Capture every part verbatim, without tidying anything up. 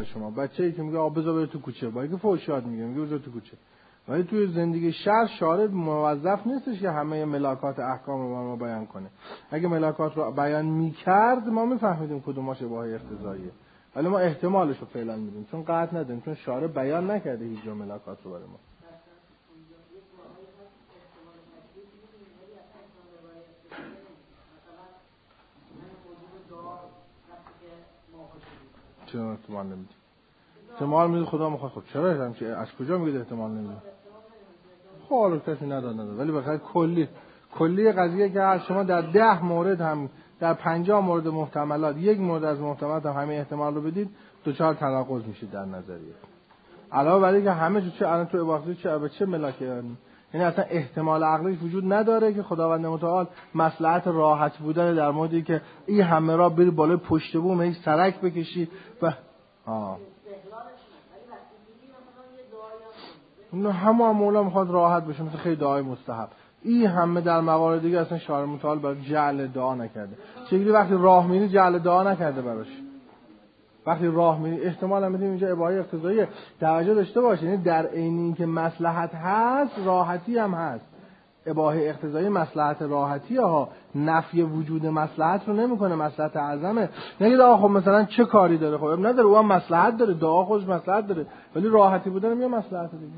شما بچه‌ای که میگه آ بذار بره تو کوچه، با اینکه فحش یاد میگه میگه بذار تو کوچه، ولی توی زندگی شهر شارع موظف نیستش که همه ملاکات احکام رو ما بیان کنه. اگه ملاکات رو بیان میکرد ما میفهمیدیم کدوماش اباحه اقتضاییه، ولی ما احتمالش رو فعلا میدیم چون قطع نداریم، چون شارع بیان نکرده هیچ جا ملاکات رو برای ما. چرا احتمال نمیدیم؟ احتمال میده خدا میخواد. خب چرا همچین از کجا میگه احتمال نمیده؟ خب حالا کسی نداد نداد، ولی بخاطر کلی کلی قضیه که شما در ده مورد هم در پنجاه مورد محتملات یک مورد از محتملات هم همین احتمال رو بدید دوچار تناقض میشید در نظریه. علاوه بر اینکه همه چیز الان تو اباحه چه به چه ملاکه، یعنی اصلا احتمال عقلی وجود نداره که خداوند متعال مصلحت راحت بودن در موردی که این همه را بری بالای پشت بوم هیچ سرک بکشی و آه نه همه مولا میخواد راحت بشه، مثل خیلی دعای مستحب. این همه در موارد دیگه اصلا شارع متعال برای جعل دعا نکرده. چجوری وقتی راه میری جعل دعا نکرده براش؟ وقتی راه میری احتمال هم میدیم اینجا اباحه اقتضایی توجه داشته باشه، یعنی در عین اینکه مصلحت هست راحتی هم هست. اباحه اقتضایی مصلحت راحتی ها، نفی وجود مصلحت رو نمیکنه، مصلحت اعظمه. نگید آخه خب مثلا چه کاری داره، خب نداره، او هم مصلحت داره، دعا خودش مصلحت داره، ولی راحتی بودن میاد مصلحت دیگه.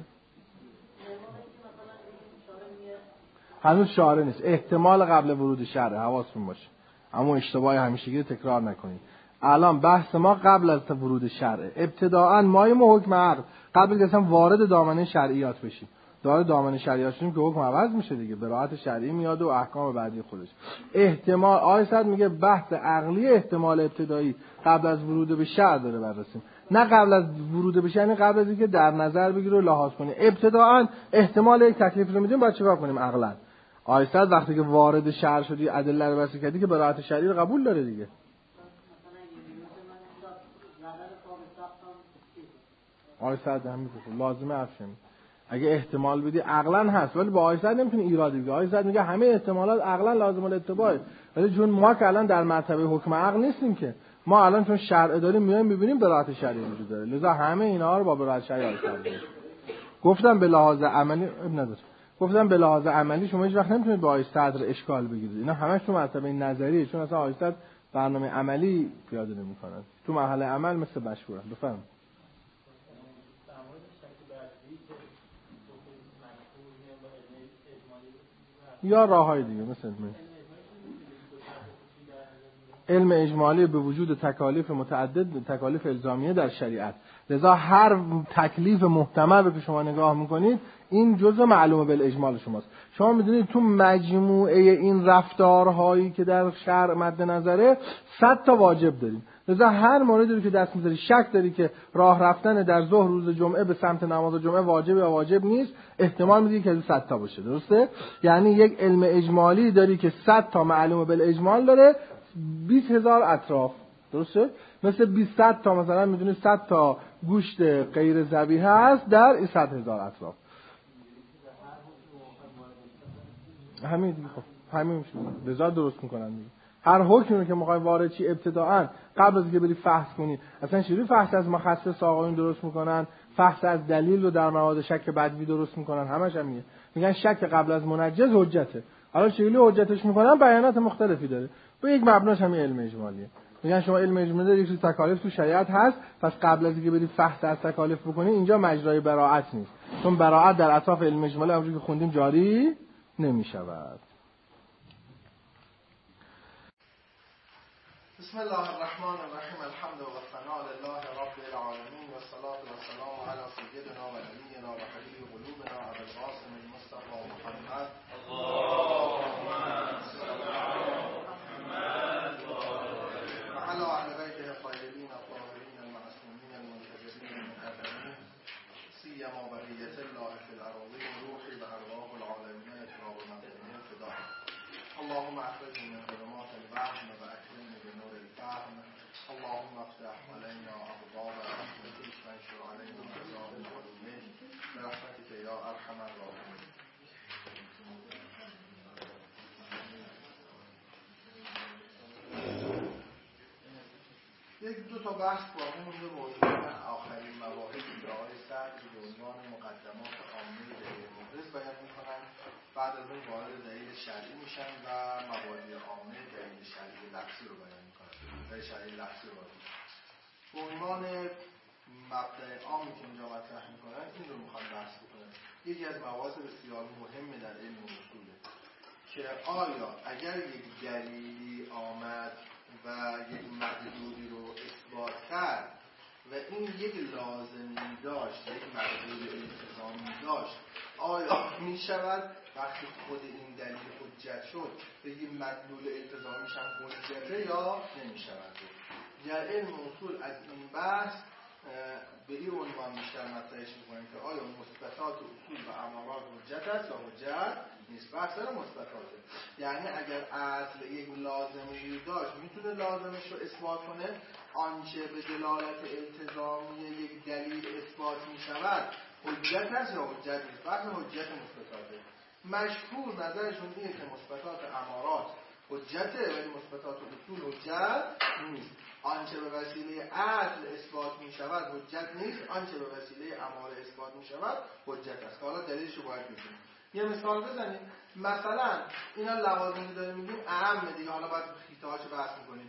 هنوز شارع نیست، احتمال قبل ورود شرع، حواستون باشه اما اشتباه همیشگی تکرار نکنید. الان بحث ما قبل از ورود شرع، ابتداءً مایم و حکم عقل، قبل که اصلا وارد دامنه شرعیات بشیم، وارد دامنه شرعیات شدیم که حکم عوض میشه دیگه، براءت شرعی میاد و احکام بعدی خودش. احتمال آیت میگه بحث عقلی احتمال ابتدایی قبل از ورود به شرع داره بررسیم، نه قبل از ورود به شرع، یعنی قبل از اینکه در نظر بگیره و لحاظ کنه. ابتداءً احتمال یک تکلیف رو میدیم، باید چیکار کنیم عقلاً؟ آیت وقتی که وارد شرع شدی ادله رو بررسی کردی که براءت شرعی رو قبول داره دیگه. آیت همین لازمه افشم. اگه احتمال بدی عقلاً هست، ولی با آیت نمیتونی ایرادی بگی. آیت میگه همه احتمالات عقلاً لازم الاتباع، ولی چون ما که الان در مرتبه حکم عقل نیستیم که، ما الان چون شرع داریم میایم میبینیم براءت شرعی وجود داره، لذا همه اینا رو با براءت شرعی حل کردیم. گفتم به لحاظ عملی نداره، گفتم به لحاظ عملی شما هیچ وقت نمیتونید با آیت صدر اشکال بگیرید، اینا همش تو مرتبه نظریه، چون اصلا آیت برنامه عملی پیاده نمیکنن، تو مرحله عمل مثل مشهورن. بفهم یا راههای دیگه مثل علم اجمالی به وجود تکالیف متعدد، تکالیف الزامیه در شریعت، لذا هر تکلیف محتمل رو که شما نگاه میکنید این جزء معلومه بالاجمال شماست. شما میدونید تو مجموعه این رفتارهایی که در شرع مد نظره صد تا واجب داریم، لذا هر موردی رو که دست میذاری شک داری که راه رفتن در ظهر روز جمعه به سمت نماز جمعه واجب یا واجب نیست، احتمال میدی که از صد تا باشه، درسته؟ یعنی یک علم اجمالی داری که صد تا معلومه بالاجمال داره، بیست هزار اطراف، درسته؟ مثل بیست تا مثلا میدونی صد تا گوشت غیر ذبیحه هست در این صد هزار اطراف. همین دیگه، خب همین میشه لذا درست میکنن دیگه. هر حکمی رو که میخوای وارد چی ابتداءً قبل از اینکه بری فحص کنی، اصلا چجوری فحص از مخصص آقایون درست میکنن، فحص از دلیل رو در مواد شک بدوی درست میکنن، همش هم میگه میگن شک قبل از منجز حجته. حالا چجوری حجتش میکنن؟ بیانات مختلفی داره، با یک مبناش همین علم اجمالیه. میگن شما علم اجمالی داری یک تکالیف تو شریعت هست، پس قبل از اینکه بری فحص از تکالیف بکنی اینجا مجرای براءت نیست، چون براءت در اطراف علم اجمالی همونجوری که خوندیم جاری نمیشود. بسم الله الرحمن الرحیم. الحمد و الثناء لله رب العالمین و الصلاة و السلام علی سیدنا و نبینا و حبیب قلوبنا ابی القاسم المصطفى محمد. اللهم صل علی محمد و علی اهل بیته الطاهرین الطاهرین المعصومین المنتجبین المقربین سیما بقیة الله فی الارضین روحی و ارواح العالمین اجراب مقدمین فداء. اللهم اخرجنا من ظلمات الوهم و اکرمنا بنور الفهم. اللهم افتح علينا ابواب رحمتك وانشر علينا خزائن علومك برحمتك یا ارحم الراحمین. یک دو تا بحث باقی مونده موضوع بعد از اون وارد دلیل شرعی میشن و مبادی عامه دلیل شرعی لفظی رو بیان میکنن. دلیل شرعی لفظی رو بیان به عنوان مبدأ عامی که اینجا مطرح میکنن این رو میخوان بحث بکنن. یکی از مباحث بسیار مهم در علم اصوله که آیا اگر یک دلیلی آمد و یک مدلولی رو اثبات کرد و این یک لازمی داشت، یک مدلول التزامی داشت، آیا می شود وقتی خود این دلیل حجت شد به یک مدلول التزامیش هم حجته یا نمی شود؟ در علم اصول از این بحث به این عنوان بیشتر مطرحش می‌کنیم که آیا مثبتات اصول و امارات حجت است یا حجت نیست. بحث مثبتاته، یعنی اگر اصل یک لازمی داشت میتونه لازمش رو اثبات کنه، آنچه به دلالت التزامی یک دلیل اثبات میشود حجت است یا حجت نیست. بحث حجت مثبتاته. مشهور نظرشون اینه که مثبتات امارات حجته ولی مثبتات اصول حجت نیست. آنچه به وسیله اصل اثبات می شود حجت نیست، آنچه به وسیله اماره اثبات می شود حجت است. حالا دلیلش رو باید بگیم. یه مثال بزنیم. مثلا اینا لوازمی داریم میگیم اهم دیگه، حالا باید خیطه هاشو بحث میکنیم.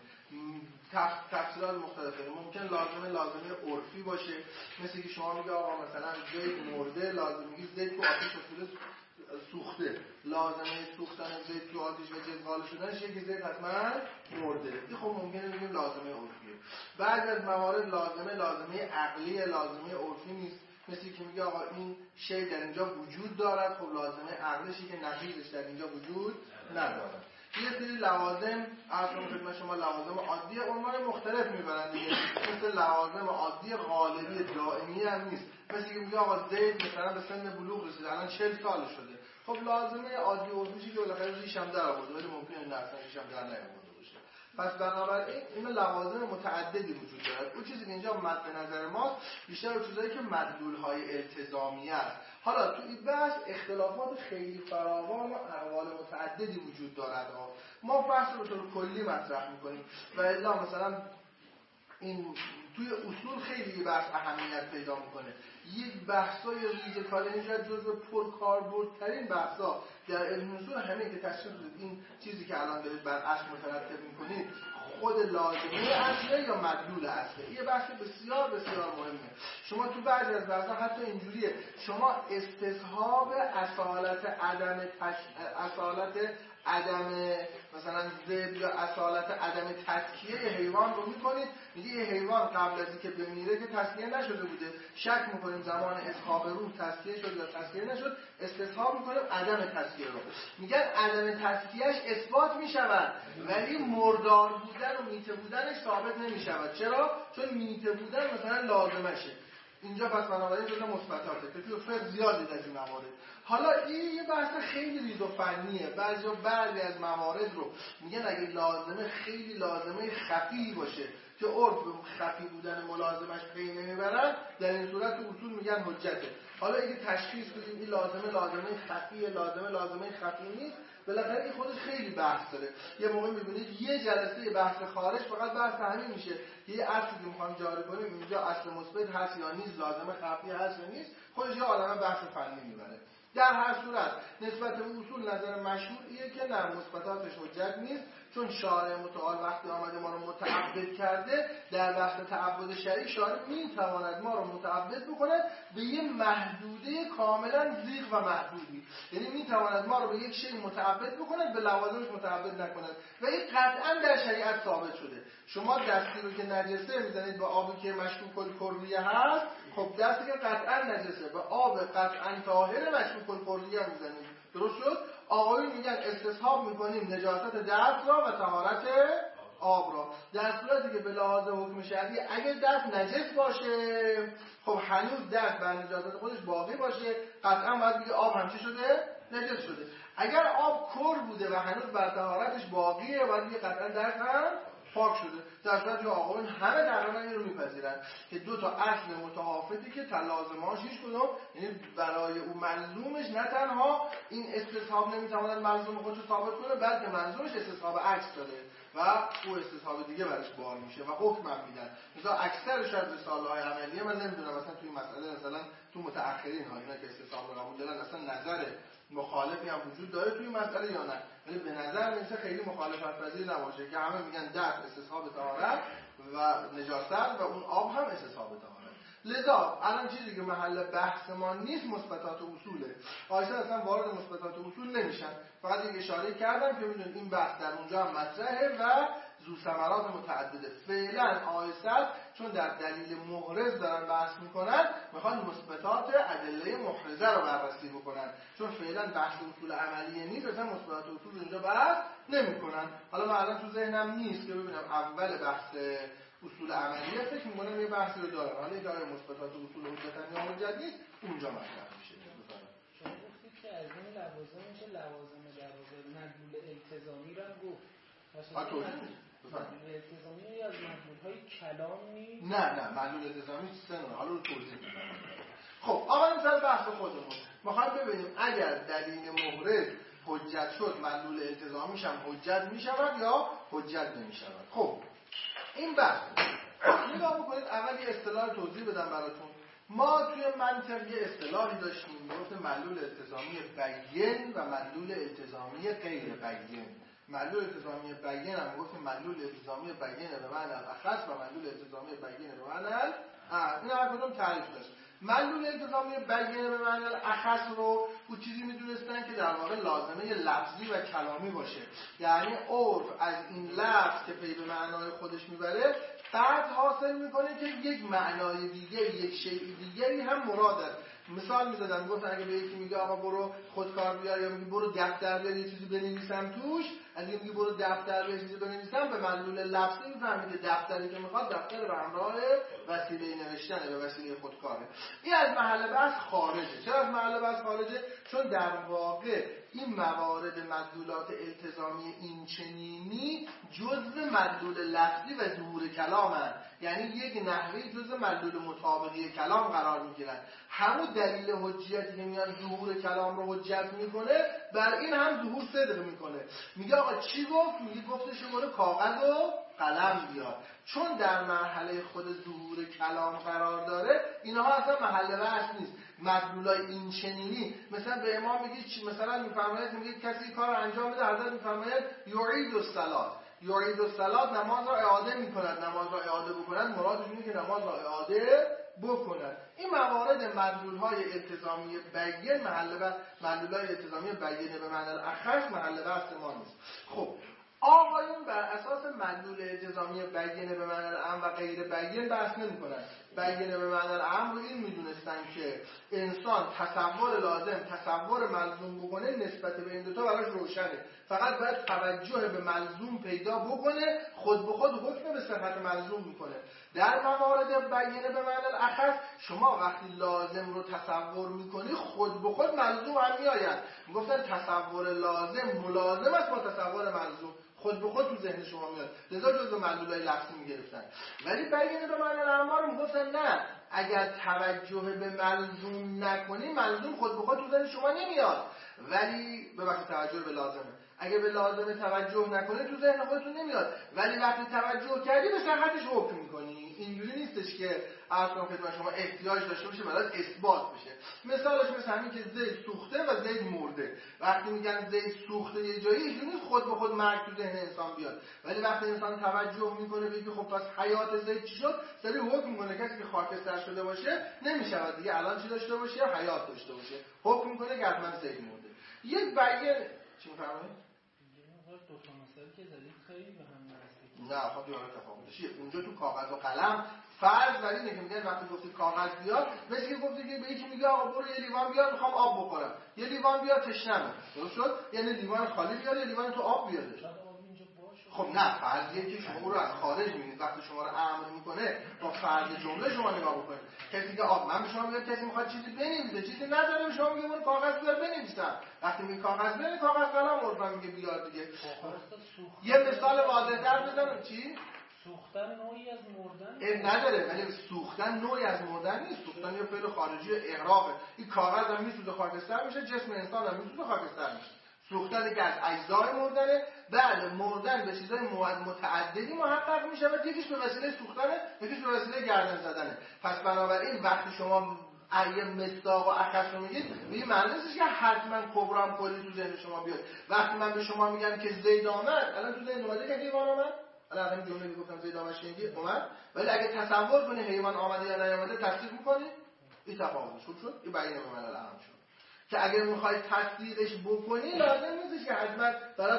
تفسیرات مختلفه. ممکن لازمه لازمه عرفی باشه، مثل که شما میگه آقا مثلا زید مرده، لازم میگی زید تو آتش افتاده سوخته، لازمه سوختن زید تو آتش و جزغال شدنش یکی زید حتما مرده. این خب ممکنه بگیم لازمه عرفیه. بعضی از موارد لازمه لازمه عقلی، لازمه عرفی نیست، مثل که میگه آقا این شی در اینجا وجود دارد، خب لازمه عقلشی که نقیضش در اینجا وجود ندارد. یه سری لوازم اصلا خدمت شما لوازم عادی عنوان مختلف میبرن دیگه، مثل لوازم عادی غالبی دائمی هم نیست، مثل که میگه آقا زید مثلا به سن بلوغ رسید الان چهل سال شده، خب لازمه عادی عرفی که بالاخره ریش هم در آورده ولی ممکنه نه اصلا ریش هم در نیاورده باشه. پس بنابراین این لوازم متعددی وجود دارد. اون چیزی که اینجا مد نظر ماست بیشتر اون چیزایی که مدلول‌های التزامی است. حالا تو این بحث اختلافات خیلی فراوان و اقوال متعددی وجود دارد. ما بحث رو طور کلی مطرح می‌کنیم و الا مثلا این توی اصول خیلی بحث اهمیت پیدا می‌کنه. یک بحثای ریز کالنجر جزو پرکاربردترین بحثا در علم اصول همین که تشخیص بدید این چیزی که الان دارید بر اصل مترتب می‌کنید خود لازمه اصله یا مدلول اصله. یه بحث بسیار بسیار مهمه. شما تو بعضی از بحثا حتی اینجوریه شما استصحاب اصالت عدم تش... اصالت عدم مثلا ضد یا اصالت عدم تزکیه حیوان رو میکنید، میگه یه حیوان قبل از اینکه بمیره که تزکیه نشده بوده، شک میکنیم زمان اصحاب روح تزکیه شد یا تزکیه نشد، استصحاب میکنیم عدم تزکیه رو. میگن عدم تزکیهش اثبات میشود ولی مردار بودن و میته بودنش ثابت نمیشود. چرا؟ چون میته بودن مثلا لازمشه. اینجا پس بنابراین جزء مثبتاته که توی فقه زیادی از این موارد. حالا این یه بحث خیلی ریز و فنیه. بعضی بعضی از موارد رو میگن اگه لازمه خیلی لازمه خفی باشه که عرف خفی بودن ملازمش پی نمیبرن، در این صورت اصول میگن حجته. حالا اگه تشخیص بدیم این لازمه لازمه خفیه، لازمه لازمه خفی نیست، بالاخره این خودش خیلی بحث داره. یه موقع میبینید یه جلسه بحث خارج فقط بحث همین میشه. یه اصلی که میخوام جاری کنیم اینجا اصل مثبت هست یا نیست، لازمه خفی هست یا نیست، خودش یه عالمه بحث فنی میبره. در هر صورت نسبت به اصول نظر مشهور ایه که نه مثبتاتش حجت نیست، چون شارع متعال وقتی آمده ما رو متعبد کرده، در بحث تعبد شرعی شارع میتواند ما رو متعبد بکنه به یه محدوده کاملا زیغ و محدودی، یعنی میتواند ما رو به یک شی متعبد بکنه به لوازمش متعبد نکنه و این قطعا در شریعت ثابت شده. شما دستی رو که نجسه میزنید به آبی که مشکوک الکریه هست، خب دستی که قطعا نجسه به آب قطعا طاهر مشکوک الکریه میزنید، درست شد؟ آقایون میگن استصحاب میکنیم نجاست دست را و طهارت آب را، در صورتی که به لحاظ حکم شرعی اگه دست نجس باشه خب هنوز دست بر نجاست خودش باقی باشه، قطعا باید بگه آب هم چی شده؟ نجس شده. اگر آب کر بوده و هنوز بر طهارتش باقیه باید بگه قطعا دست هم پاک شده. در صورتی که آقایون همه تقریبا این رو میپذیرن که دو تا اصل متفاوتی که لازمه‌هاش هیچ کدوم، یعنی برای او ملزومش نه تنها این استصحاب نمیتواند ملزوم خودش رو ثابت کنه بلکه ملزومش استصحاب عکس داره. و او استصحاب دیگه برش بار میشه و حکم هم میدن. مثلا اکثر شاید رساله‌های عملیه من نمیدونم مثلا توی مسئله مثلا تو متأخرین ها اینا که استصحاب رو قبول دارن اصلا نظر مخالفی هم وجود داره توی مسئله یا نه، ولی به نظر میاد خیلی مخالفت پذیر نباشه که همه میگن دفع استصحاب طهارت و نجاست و اون آب هم استصحاب طهارت. لذا الان چیزی که محل بحث ما نیست مثبتات اصوله. آیسا اصلا وارد مثبتات اصول نمیشن، فقط یک اشاره کردم که میدونید این بحث در اونجا هم مطرحه و ذو ثمرات متعدده. فعلا آیسا چون در دلیل محرز دارن بحث میکنن میخوان مثبتات ادله محرزه رو بررسی بکنن، چون فعلا بحث اصول عملیه نیست، اصلا مثبتات اصول اونجا بحث نمیکنن. حالا من الان تو ذهنم نیست که ببینم اول بحث اصول عملیه فکر می‌کنم یه بحثی رو دارم، حالا اینکه آیا مثبتات اصول حجت یا حجت نیست اونجا مطرح میشه. شما گفتید که از این لوازم میشه لوازم لوازم مدلول التزامی رو هم گفت. مدلول التزامی از مدلول‌های کلام نیست؟ نه نه مدلول التزامی سه حالا رو توضیح میدم. خب آقا مثلا بحث خودمون می‌خوایم ببینیم اگر دلیل محرز حجت شد مدلول التزامیش هم حجت میشود یا حجت نمیشود. خب این بحث نگاه بکنید. اول یه اصطلاح توضیح بدم براتون. ما توی منطق یه اصطلاحی داشتیم میگفت مدلول التزامی بین و مدلول التزامی غیر بین. مدلول التزامی بین هم میگفت مدلول التزامی بین به معنی الاخص و مدلول التزامی بین به معنی الاعم. این هر کدوم تعریف داشت. مدلول التزامی بین به معنی الاخص رو او چیزی میدونستن که در واقع لازمه لفظی و کلامی باشه، یعنی عرف از این لفظ که پی به معنای خودش میبره بعد حاصل میکنه که یک معنای دیگه یک شیء دیگری هم مراد است. مثال میزدم میگفتن اگه به یکی میگه آقا برو خودکار بیار یا میگه برو دفتر بیار یه چیزی بنویسم توش، اگه میگه برو دفتر بیار یه چیزی بنویسم به مدلول لفظی میفهمید که دفتری که میخواد دفتر به همراه وسیله نوشتنه به وسیله خودکاره. این از محل بحث خارجه. چرا از محل بحث خارجه؟ چون در واقع این موارد مدلولات التزامی این چنینی جزء مدلول لفظی و ظهور کلام هست، یعنی یک نحوی جزء مدلول مطابقی کلام قرار میگیرن. همون دلیل حجیتی که میاد ظهور کلام رو حجت میکنه بر این هم ظهور صدق میکنه. میگه آقا چی گفت؟ میگه گفتش برو کاغذ و قلم بیار. چون در مرحله خود ظهور کلام قرار داره اینها اصلا محل بحث نیست. مدلولای این چنینی مثلا به امام میگه چی، مثلا میفرماید میگه کسی کار انجام بده، حضرت میفرماید یعید الصلات، یعید الصلات نماز را اعاده میکند، نماز را اعاده بکند مرادش اینه که نماز را اعاده بکند. این موارد مدلول‌های التزامی بین محل بحث، مدلول‌های التزامی بین به معنی الاخص محل بحث ما نیست. خب آقایون بر اساس مدلول التزامی بین به معنی الاعم و غیر بین بحث نمی‌کنن. بین به معنی الاعم رو این میدونستن که انسان تصور لازم تصور ملزوم بکنه نسبت به این دوتا براش روشنه، فقط باید توجه به ملزوم پیدا بکنه، خود به خود حکم به صفت ملزوم میکنه. در موارد بین به معنی الاخص شما وقتی لازم رو تصور میکنی خود به خود ملزوم هم میآید. میگفتن تصور لازم ملازم است با تصور ملزوم، خود به خود تو ذهن شما میاد، لذا جزء مدلولای لفظی میگرفتن. ولی بین به معنی الاعم رو میگفتن نه، اگر توجه به ملزوم نکنی ملزوم خود به خود تو ذهن شما نمیاد، ولی به وقت توجه به لازمه. اگه به لازمه توجه نکنی تو ذهن خودتون نمیاد، ولی وقتی توجه کردی به صحتش حکم میکنی. اینجوری نیستش که اصلا خدمت شما احتیاج داشته باشه برای اثبات بشه. مثالش مثل همین که زید سوخته و زید مرده. وقتی میگن زید سوخته یه جایی اینجوری نیست خود به خود مرگ تو ذهن انسان بیاد، ولی وقتی انسان توجه میکنه بگه خب پس حیات زید چی شد، سری حکم میکنه کسی که خاکستر شده باشه نمیشود دیگه الان چی داشته باشه، حیات داشته باشه، حکم میکنه که حتما زید مرده. یک بیان چی میفرمایید؟ دو تا مثال که زدید خیلی به هم نزدیک. نه خب یه تفاوت چیه اونجا تو کاغذ و قلم فرض بر اینه که میگن وقتی گفتی کاغذ بیار مثل که گفتی که به یکی میگه آقا برو یه لیوان بیار میخوام آب بخورم، یه لیوان بیار تشنمه، درست شد؟ یعنی لیوان خالی بیار یه لیوان تو آب بیاره. خب نه فرضیه که شما رو از خارج میبینید، وقتی شما رو اعمال میکنه با فرض جمله شما نگاه بکنید. کسی که آب من به شما میگم کسی میخواد چیزی بنویسه چیزی نداره شما میگه برو کاغذ بیار بنویسم، وقتی میگه کاغذ بیار کاغذ قلم عرفا میگه بیار دیگه. یه مثال واضح‌تر بزنم. چی؟ سوختن نوعی از مردن این نداره، ولی سوختن نوعی از مردن نیست. سوختن یه فعل خارجی اغراقه. این کاغذ هم میسوزه خاکستر میشه، جسم انسان هم میسوزه خاکستر میشه. سوختن که از اجزای مردنه، بعد مردن به چیزای متعددی محقق میشه و یکیش به وسیله سوختنه، یکیش به وسیله گردن زدنه. پس بنابراین وقتی شما ایه مصداق و اخص رو میگید، میگه معنی نیستش که حتما کبرا هم کلی تو ذهن شما بیاد. وقتی من به شما میگم که زید آمد، الان تو ذهن اومده که حیوان آمد؟ الان همین جمله که گفتم زید آمد شنیدی اومد، ولی اگه تصور کنی حیوان آمده یا نیامده تصدیق میکنی؟ این تفاوتش خوب شد، این بیان به معنی اهم شد. که اگر میخوای تصدیقش بکنی لازم نیستش که حتما برات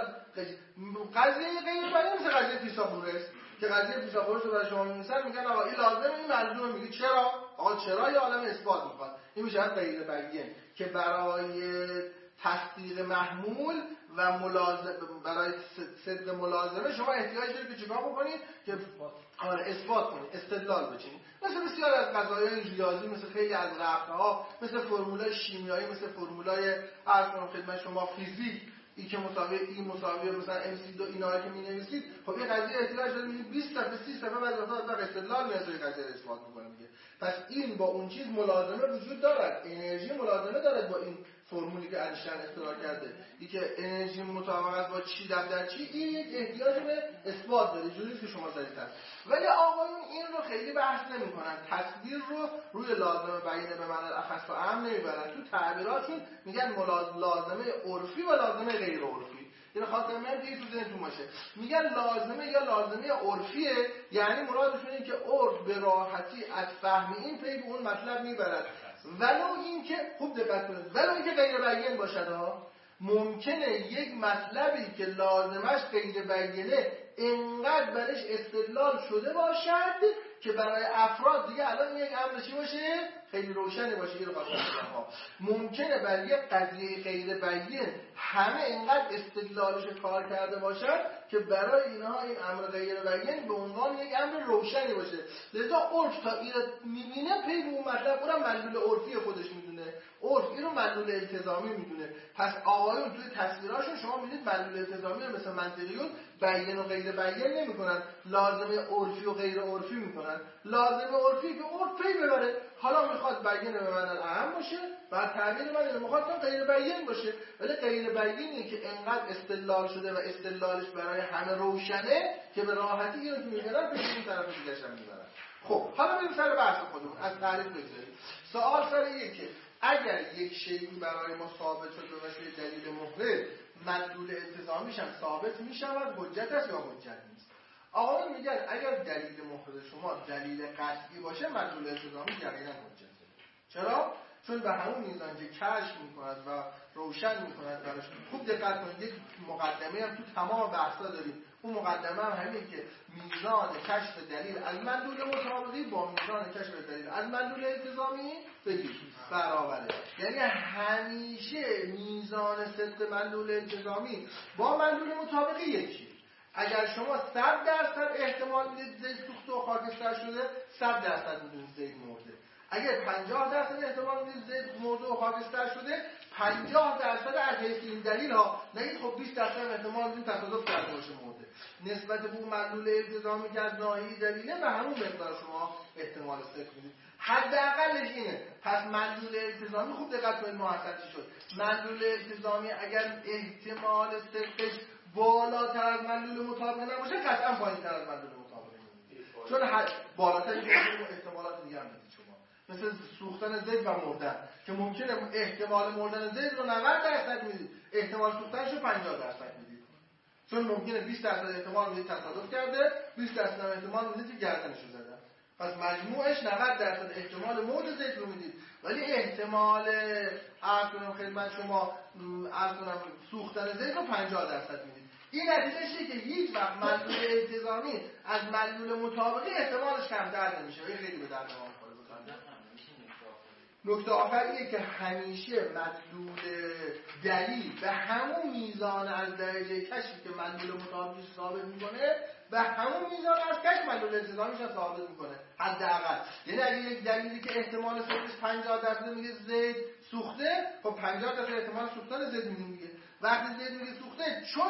قضیه غیر بیان مثل قضیه فیثاغورس که قضیه فیثاغورس رو برای شما می‌نویسن، میگن آقا این لازمه، این ملزومه، میگی چرا؟ آقا چرا یه عالم اثبات میخواد. این میشه غیر بیان که برای تصدیق محمول و ملازم برای صدق ملازمه شما احتیاج دارید که چیکار بکنید؟ که آره اثبات کنید، استدلال بچینید. مثل بسیار از قضایای ریاضی، مثل خیلی از رفته‌ها، مثل فرمولای شیمیایی، مثل فرمولای عرض کنم خدمت شما فیزیک، ای که مساوی ای مساوی مثلا ام سی دو اینا که می‌نویسید، خب این قضیه احتیاج داره می‌بینید بیست صفحه سی صفحه بعد از بعد استدلال میاد این قضیه رو اثبات می‌کنه دیگه. پس این با اون چیز ملازمه وجود دارد، انرژی ملازمه دارد با این فرمولی که اینشتین اختراع کرده. این که انرژی مطابق است با چی در در چی، این یک احتیاج به اثبات داره، جوری که شما زدید هست. ولی آقایون این رو خیلی بحث نمی‌کنن، تصویر رو روی لازمه بیانه به معنی اخص و عام نمیبرن. تو تعبیراتشون میگن لازمه عرفی و لازمه غیر عرفی. این خاطر من دیگه تو ذهنتون باشه. میگن لازمه یا لازمه عرفیه، یعنی مرادشون اینه که عرف به راحتی از فهم این پی به اون مطلب میبرد. ولو اینکه خوب دقت کنید، ولو اینکه غیر بیان باشد ها، ممکنه یک مطلبی که لازمش غیر بیانه انقدر برش استدلال شده باشد که برای افراد دیگه الان یک امر چی باشه؟ خیلی روشنی باشه. این رو خواستم ها ممکنه برای یک قضیه غیر بیان همه انقدر استدلالش کار کرده باشد که برای اینها این امر غیر بیان به عنوان یک امر روشنی باشه. لذا عرف تا این میبینه پی به اون مطلب اونم مدلول عرفی خودش میدونه، عرف این رو مدلول التزامی میدونه. پس آقایون توی تصویراشون شما میدید مدلول التزامی رو مثل منطقیون بیان و غیر بیان نمیکنن، لازمه عرفی و غیر عرفی میکنن. لازمه عرفی که عرف پی ببره، حالا میخواد بیان به معنی الاهم باشه، بعد تعبیر من اینو میخواد غیر بیان باشه، ولی غیر بیانی که انقدر استدلال شده و استدلالش برای همه روشنه که به راحتی اینو که میبرن به این طرف دیگه هم میبرن. خب حالا بریم سر بحث خودمون، از تعریف بگذاریم. سوال سر اینه که اگر یک شیئی برای ما ثابت شد به وسیله دلیل محرز، مدلول التزامیش هم ثابت میشود، حجت است یا حجت نیست؟ آقایان میگن اگر دلیل محرز شما دلیل قطعی باشه، مدلول التزامی یقینا حجته. چرا؟ چون به همون میزان که کشف میکند و روشن میکند براش. خوب دقت کنید، یک مقدمه هم تو تمام بحثا داریم. اون مقدمه هم همین که میزان کشف دلیل از مدلول مطابقی با میزان کشف دلیل از مدلول التزامی بگید برابره. یعنی همیشه میزان صدق مدلول التزامی با مدلول مطابقی یکی. اگر شما صد درصد احتمال میدید زید سوخته و خاکستر شده، صد درصد میدونید زید مرده. اگر پنجاه درصد احتمال میدید زید مرده و خاکستر شده، پنجاه درصد از حیث این دلیل ها نگید خب بیست درصد احتمال میدید تصادف کرده باشه مرده. نسبت به اون مدلول التزامی که از ناحیه دلیله به همون مقدار شما احتمال صدق میدید. حداقلش اینه. پس مدلول التزامی خوب دقت کنید محصل چی شد. مدلول التزامی اگر احتمال صدقش بالاتر از مدلول مطابقه نباشه، قطعا پایین‌تر از مدلول مطابقه میمونه. چون حد بالاتر این احتمالات دیگه هم میدید شما. مثل سوختن زید و مردن که ممکنه احتمال مردن زید رو نود درصد میدید، احتمال سوختنش رو پنجاه درصد میدید. چون ممکنه بیست درصد احتمال میدید تصادف کرده، بیست درصد احتمال میدید که گردنش رو زده. پس مجموعش نود درصد احتمال مرد زید رو میدید، ولی احتمال عرض کنم خدمت شما عرض کنم سوختن زید رو پنجاه درصد میدید. این نتیجه چیه که هیچ وقت مدلول التزامی از مدلول مطابقی احتمالش کمتر نمیشه. این خیلی به درد ما میخوره. نکته آخر اینه که همیشه مدلول دلیل به همون میزان از درجه کشفی که مدلول مطابقی ثابت میکنه، به همون میزان از کشف مدلول التزامیش هم ثابت میکنه حداقل. یعنی اگه یک دلیلی که احتمال صدقش پنجاه درصد میگه زید سوخته، خب پنجاه درصد احتمال سوختن زید میگه. وقتی زید میگه سوخته، چون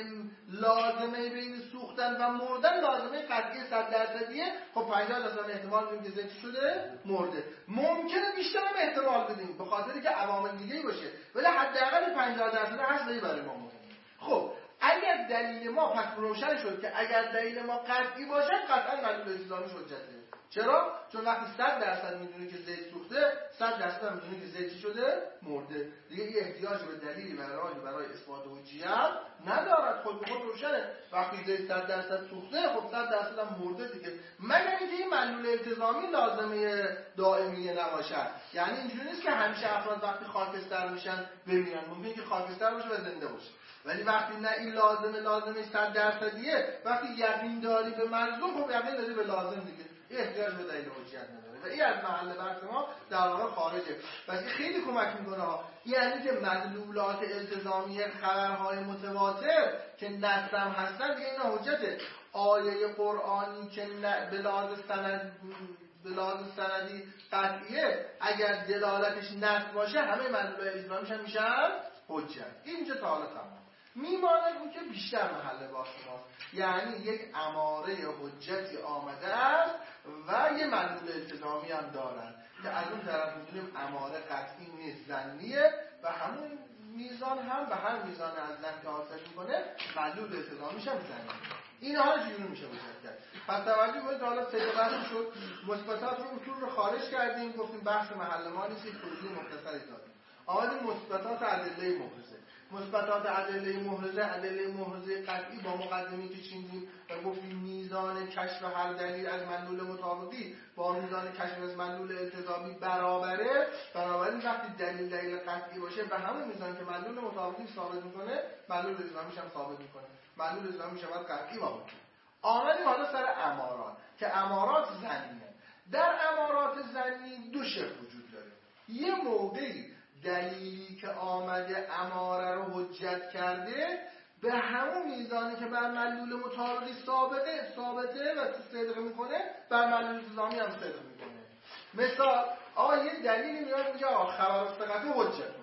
لازمه بین سوختن و مردن لازمه قطعی صد درصدیه، خب پنجاه درصد احتمال بدیم که زید شده مرده. ممکنه بیشتر هم احتمال بدیم به خاطری که عوامل دیگه‌ای باشه، ولی حداقل پنجاه درصد هست برای ما مهمه. خب اگر دلیل ما پس روشن شد که اگر دلیل ما قطعی باشه قطعا مدلول التزامی حجته. چرا؟ چون وقتی صد درصد میدونی که زید سوخته، صد درصد هم میدونی که زید شده مرده، دیگه این احتیاج به دلیلی برای برای اثبات حجیه ندارد. خود به خود روشنه. وقتی زید صد درصد سوخته، خب صد درصد هم مرده دیگه، مگر اینکه این مدلول التزامی لازمه دائمیه نباشد. یعنی اینجوری نیست که همیشه افراد وقتی خاکستر میشن بمیرن، ممکنه که خاکستر باشه و زنده باشه، ولی وقتی نه این لازمه لازمه صد درصدیه، وقتی یقین داری به ملزوم، خب یقین داری به لازم دیگه، احتیاج به دلیل حجیت نداره و این از محل بحث ما در واقع خارجه. پس این خیلی کمک میکنه ها. یعنی که مدلولات التزامی خبرهای متواتر که نص هم هستن دیگه اینا حجته. آیه قرآنی که به لحاظ سند به لحاظ سندی قطعیه، اگر دلالتش نص باشه همه مدلولات التزامیش هم میشن حجت. اینجا تا حالا تمام. میماند اون که بیشتر محل بحث ماست، یعنی یک اماره حجتی آمده است و یه مدلول التزامی هم دارن که از اون طرف میدونیم اماره قطعی نیست، ظنیه و همون میزان هم به هر میزان از ظن که حاصل میکنه مدلول التزامیش هم ظنیه. اینها رو چجوری میشه وجود کرد؟ پس توجه کنید تا حالا سه بحث شد، مثبتات رو اصول رو خارج کردیم، گفتیم بحث محل ما نیست، توضیح مختصری دادیم. آمدیم مثبتات ادله محرزه. مثبتات ادله محرزه، ادله محرزه قطعی با مقدمه‌ای که چیندیم و گفتیم میزان کشف هر دلیل از مدلول مطابقی با میزان کشف از مدلول التزامی برابره. بنابراین وقتی دلیل دلیل قطعی باشه به همون میزان که مدلول مطابقی ثابت میکنه، مدلول التزامیش هم ثابت میکنه. مدلول التزامی میشه باید قطعی واقع. آمدیم حالا سر امارات که امارات ظنیه. در امارات ظنی دو شکل وجود داره. یه موقعی دلیلی که آمده اماره رو حجت کرده به همون میزانی که بر مدلول مطابقی ثابته ثابته و صدق میکنه، بر مدلول التزامی هم صدق میکنه. مثال آقا یه دلیلی میاد میگه آقا خبر الثقه حجت،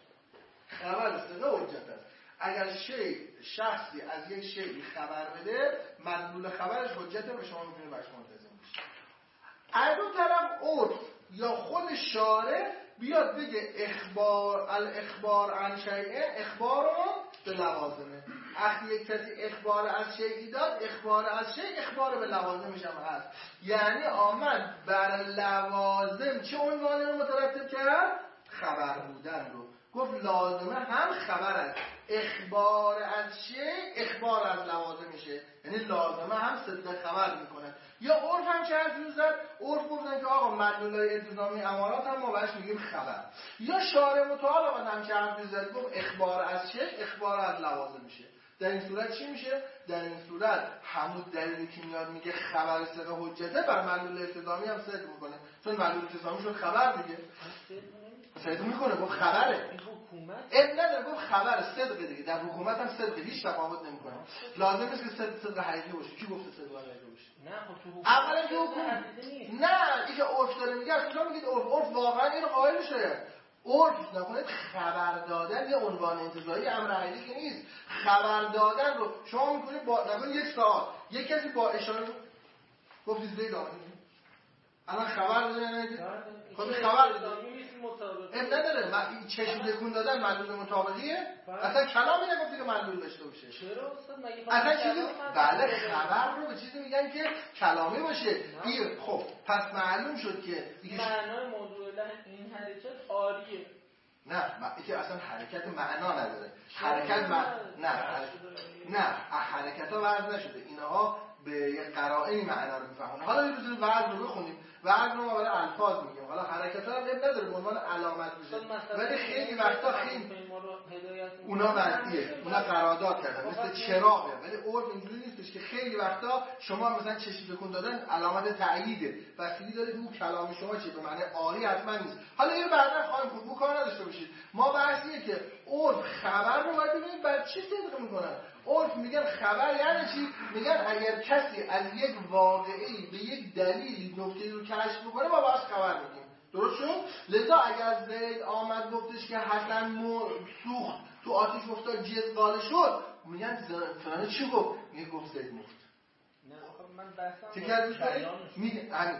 خبر الثقه حجت است. اگر شی شخصی از یک شی خبر بده، مدلول خبرش حجته و شما میتونید برش ملتزم بشید. از اون طرف عرف یا خود شارع بیاد بگه اخبار الاخبار عن شیء اخبار به لوازمه. وقتی یک کسی اخبار از شیئی داد، اخبار از شیء اخبار به لوازمش هم هست. یعنی آمد بر لوازم چه عنوانی رو مترتب کرد؟ خبر بودن رو. گفت لازمه هم خبر است. اخبار از شیء اخبار از لوازم میشه، یعنی لازمه هم صدق خبر میکنه. یا عرف هم چه حرفی زد؟ عرف گفتن که آقا مدلولای التزامی امارات هم ما بهش میگیم خبر. یا شارع متعال آقا هم چه حرفی زد؟ گفت اخبار از شیء اخبار از لوازم میشه. در این صورت چی میشه؟ در این صورت همون دلیلی که میاد میگه خبر صدق حجته بر مدلول التزامی هم صدق میکنه، چون مدلول التزامی شد خبر دیگه. صدق میکنه، گفت خبره. اب نداره، گفت خبر صدق دیگه. در حکومت هم صدق، هیچ تفاوت نمیکنه. لازم نیست که صدق صدق حقیقی باشه. کی گفته صدق حقیقی باشه؟ نه خب تو حکومت اولا که حکومت نه، این که عرف داره میگه، اصلا میگید عرف عرف واقعا اینو قائل شه. عرف نکنید خبر دادن یه عنوان انتزاعی امر حقیقی که نیست. خبر دادن رو شما میکنید با نکنید یک ساعت یک کسی با اشاره گفت زید دادن الان خبر دادن خود خبر دادن ام نداره. من چشم تکون دادن مدلول مطابقیه؟ اصلا کلامی نگفتی که مدلول داشته باشه. چرا استاد مگه اصلا چیزی بله خبر رو به چیزی میگن که کلامی باشه. این خب پس معلوم شد که دیگه معنای موضوع این حرکت عالیه. نه اینکه اصلا حرکت معنا نداره. حرکت ما... نه حرکت... نه حرکت ها وضع نشده. اینها به یه قرائنی معنا رو میفهمونه. حالا یه روز وضع رو بخونیم. وضع رو ما برای الفاظ میگیم. حالا حرکت ها هم نداره به عنوان علامت میشه. ولی خیلی وقتا خیلی اونا منفیه. اونا قرارداد کردن مثل چراغه. ولی عرف اینجوری نیستش که خیلی وقتا شما مثلا چشم تکون دادن علامت تأییده. بستگی داره که اون کلام شما چیه، به معنی عالی حتما نیست. حالا یه بعدا خواهیم گفت بو کار نداشته باشید. ما بحثیه که عرف خبر رو باید ببینید بعد چی صدق میکنن. عرف میگن خبر یعنی چی؟ میگن اگر کسی از یک واقعی به یک دلیل نکته‌ای رو کشف میکنه ما باهاش خبر میگیم. درست شد؟ لذا اگر زید آمد گفتش که حسن سوخت تو آتیش افتاد جز قاله شد، میگن فلان چی گفت؟ میگه گفت زید مرد. نه آخه من بحثم چه کردی کنید؟ میگه همین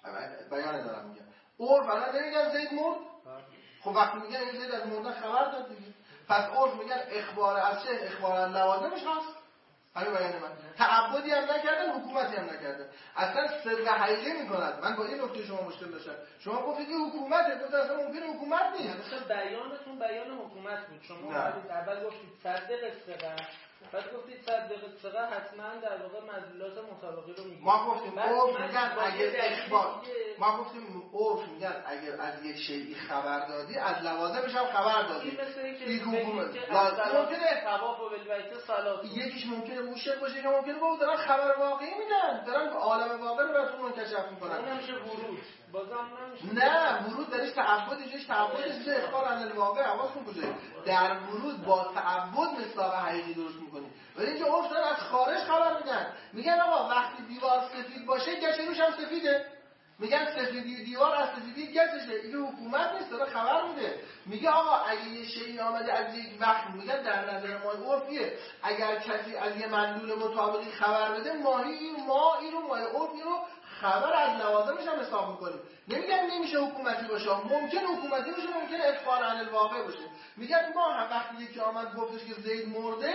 بیان دارم میگم عرف الان نمیگن زید مرد. خب وقتی میگن این زید از مردن خبر داد دیگه، پس عرف میگن اخبار از چه؟ اخبار از لوازمش هست. همین بیان من. تعبدی هم نکردن، حکومتی هم نکردن. اصلا صدق حقیقی میکنند. من با این نکته شما مشکل داشتم. شما گفتید این حکومته، گفتم اصلا ممکنه حکومت نیست. مثلا بیانتون بیان حکومت بود. شما اول گفتید صدق الثقه، بعد گفتید صدق الثقه حتما در واقع مدلولات مسابقه رو میگه. ما گفتیم عرف میگن اگر اخبار، ما گفتیم عرف میگن اگر از یک شیئی خبر دادی از لوازمش هم خبر دادی. این مثل این حکومت ممکنه طواف و بالبیت صلات، یکیش ممکنه موشک باشه که ممکنه با دارن خبر واقعی میدن، دارن عالم واقع رو براتون منکشف میکنن. اون نمیشه ورود، بازم نمیشه. نه ورود درش تعبد، اینجاش تعبد چیز اخبار عن الواقع. حواستون باشه در ورود با تعبد مصداق حقیقی درست میکنید. ولی اینجا عرف دارن از خارج خبر میدن، میگن آقا وقتی دیوار سفید باشه گچ روش هم سفیده. میگن سفیدی دیوار از سفیدی گچشه. این حکومت نیست، داره خبر میده. میگه آقا اگه یه شیئی آمده از یک وقت، میگن در نظر ما عرفیه، اگر کسی از یه مدلول مطابقی خبر بده، ماهی ما اینو ما عرف اینو خبر از لوازمش هم حساب میکنیم. نمیگن نمیشه حکومتی باشه، ممکن حکومتی باشه، ممکن اخبار عن الواقع باشه. میگن ما هم وقتی یکی آمد گفتش که زید مرده،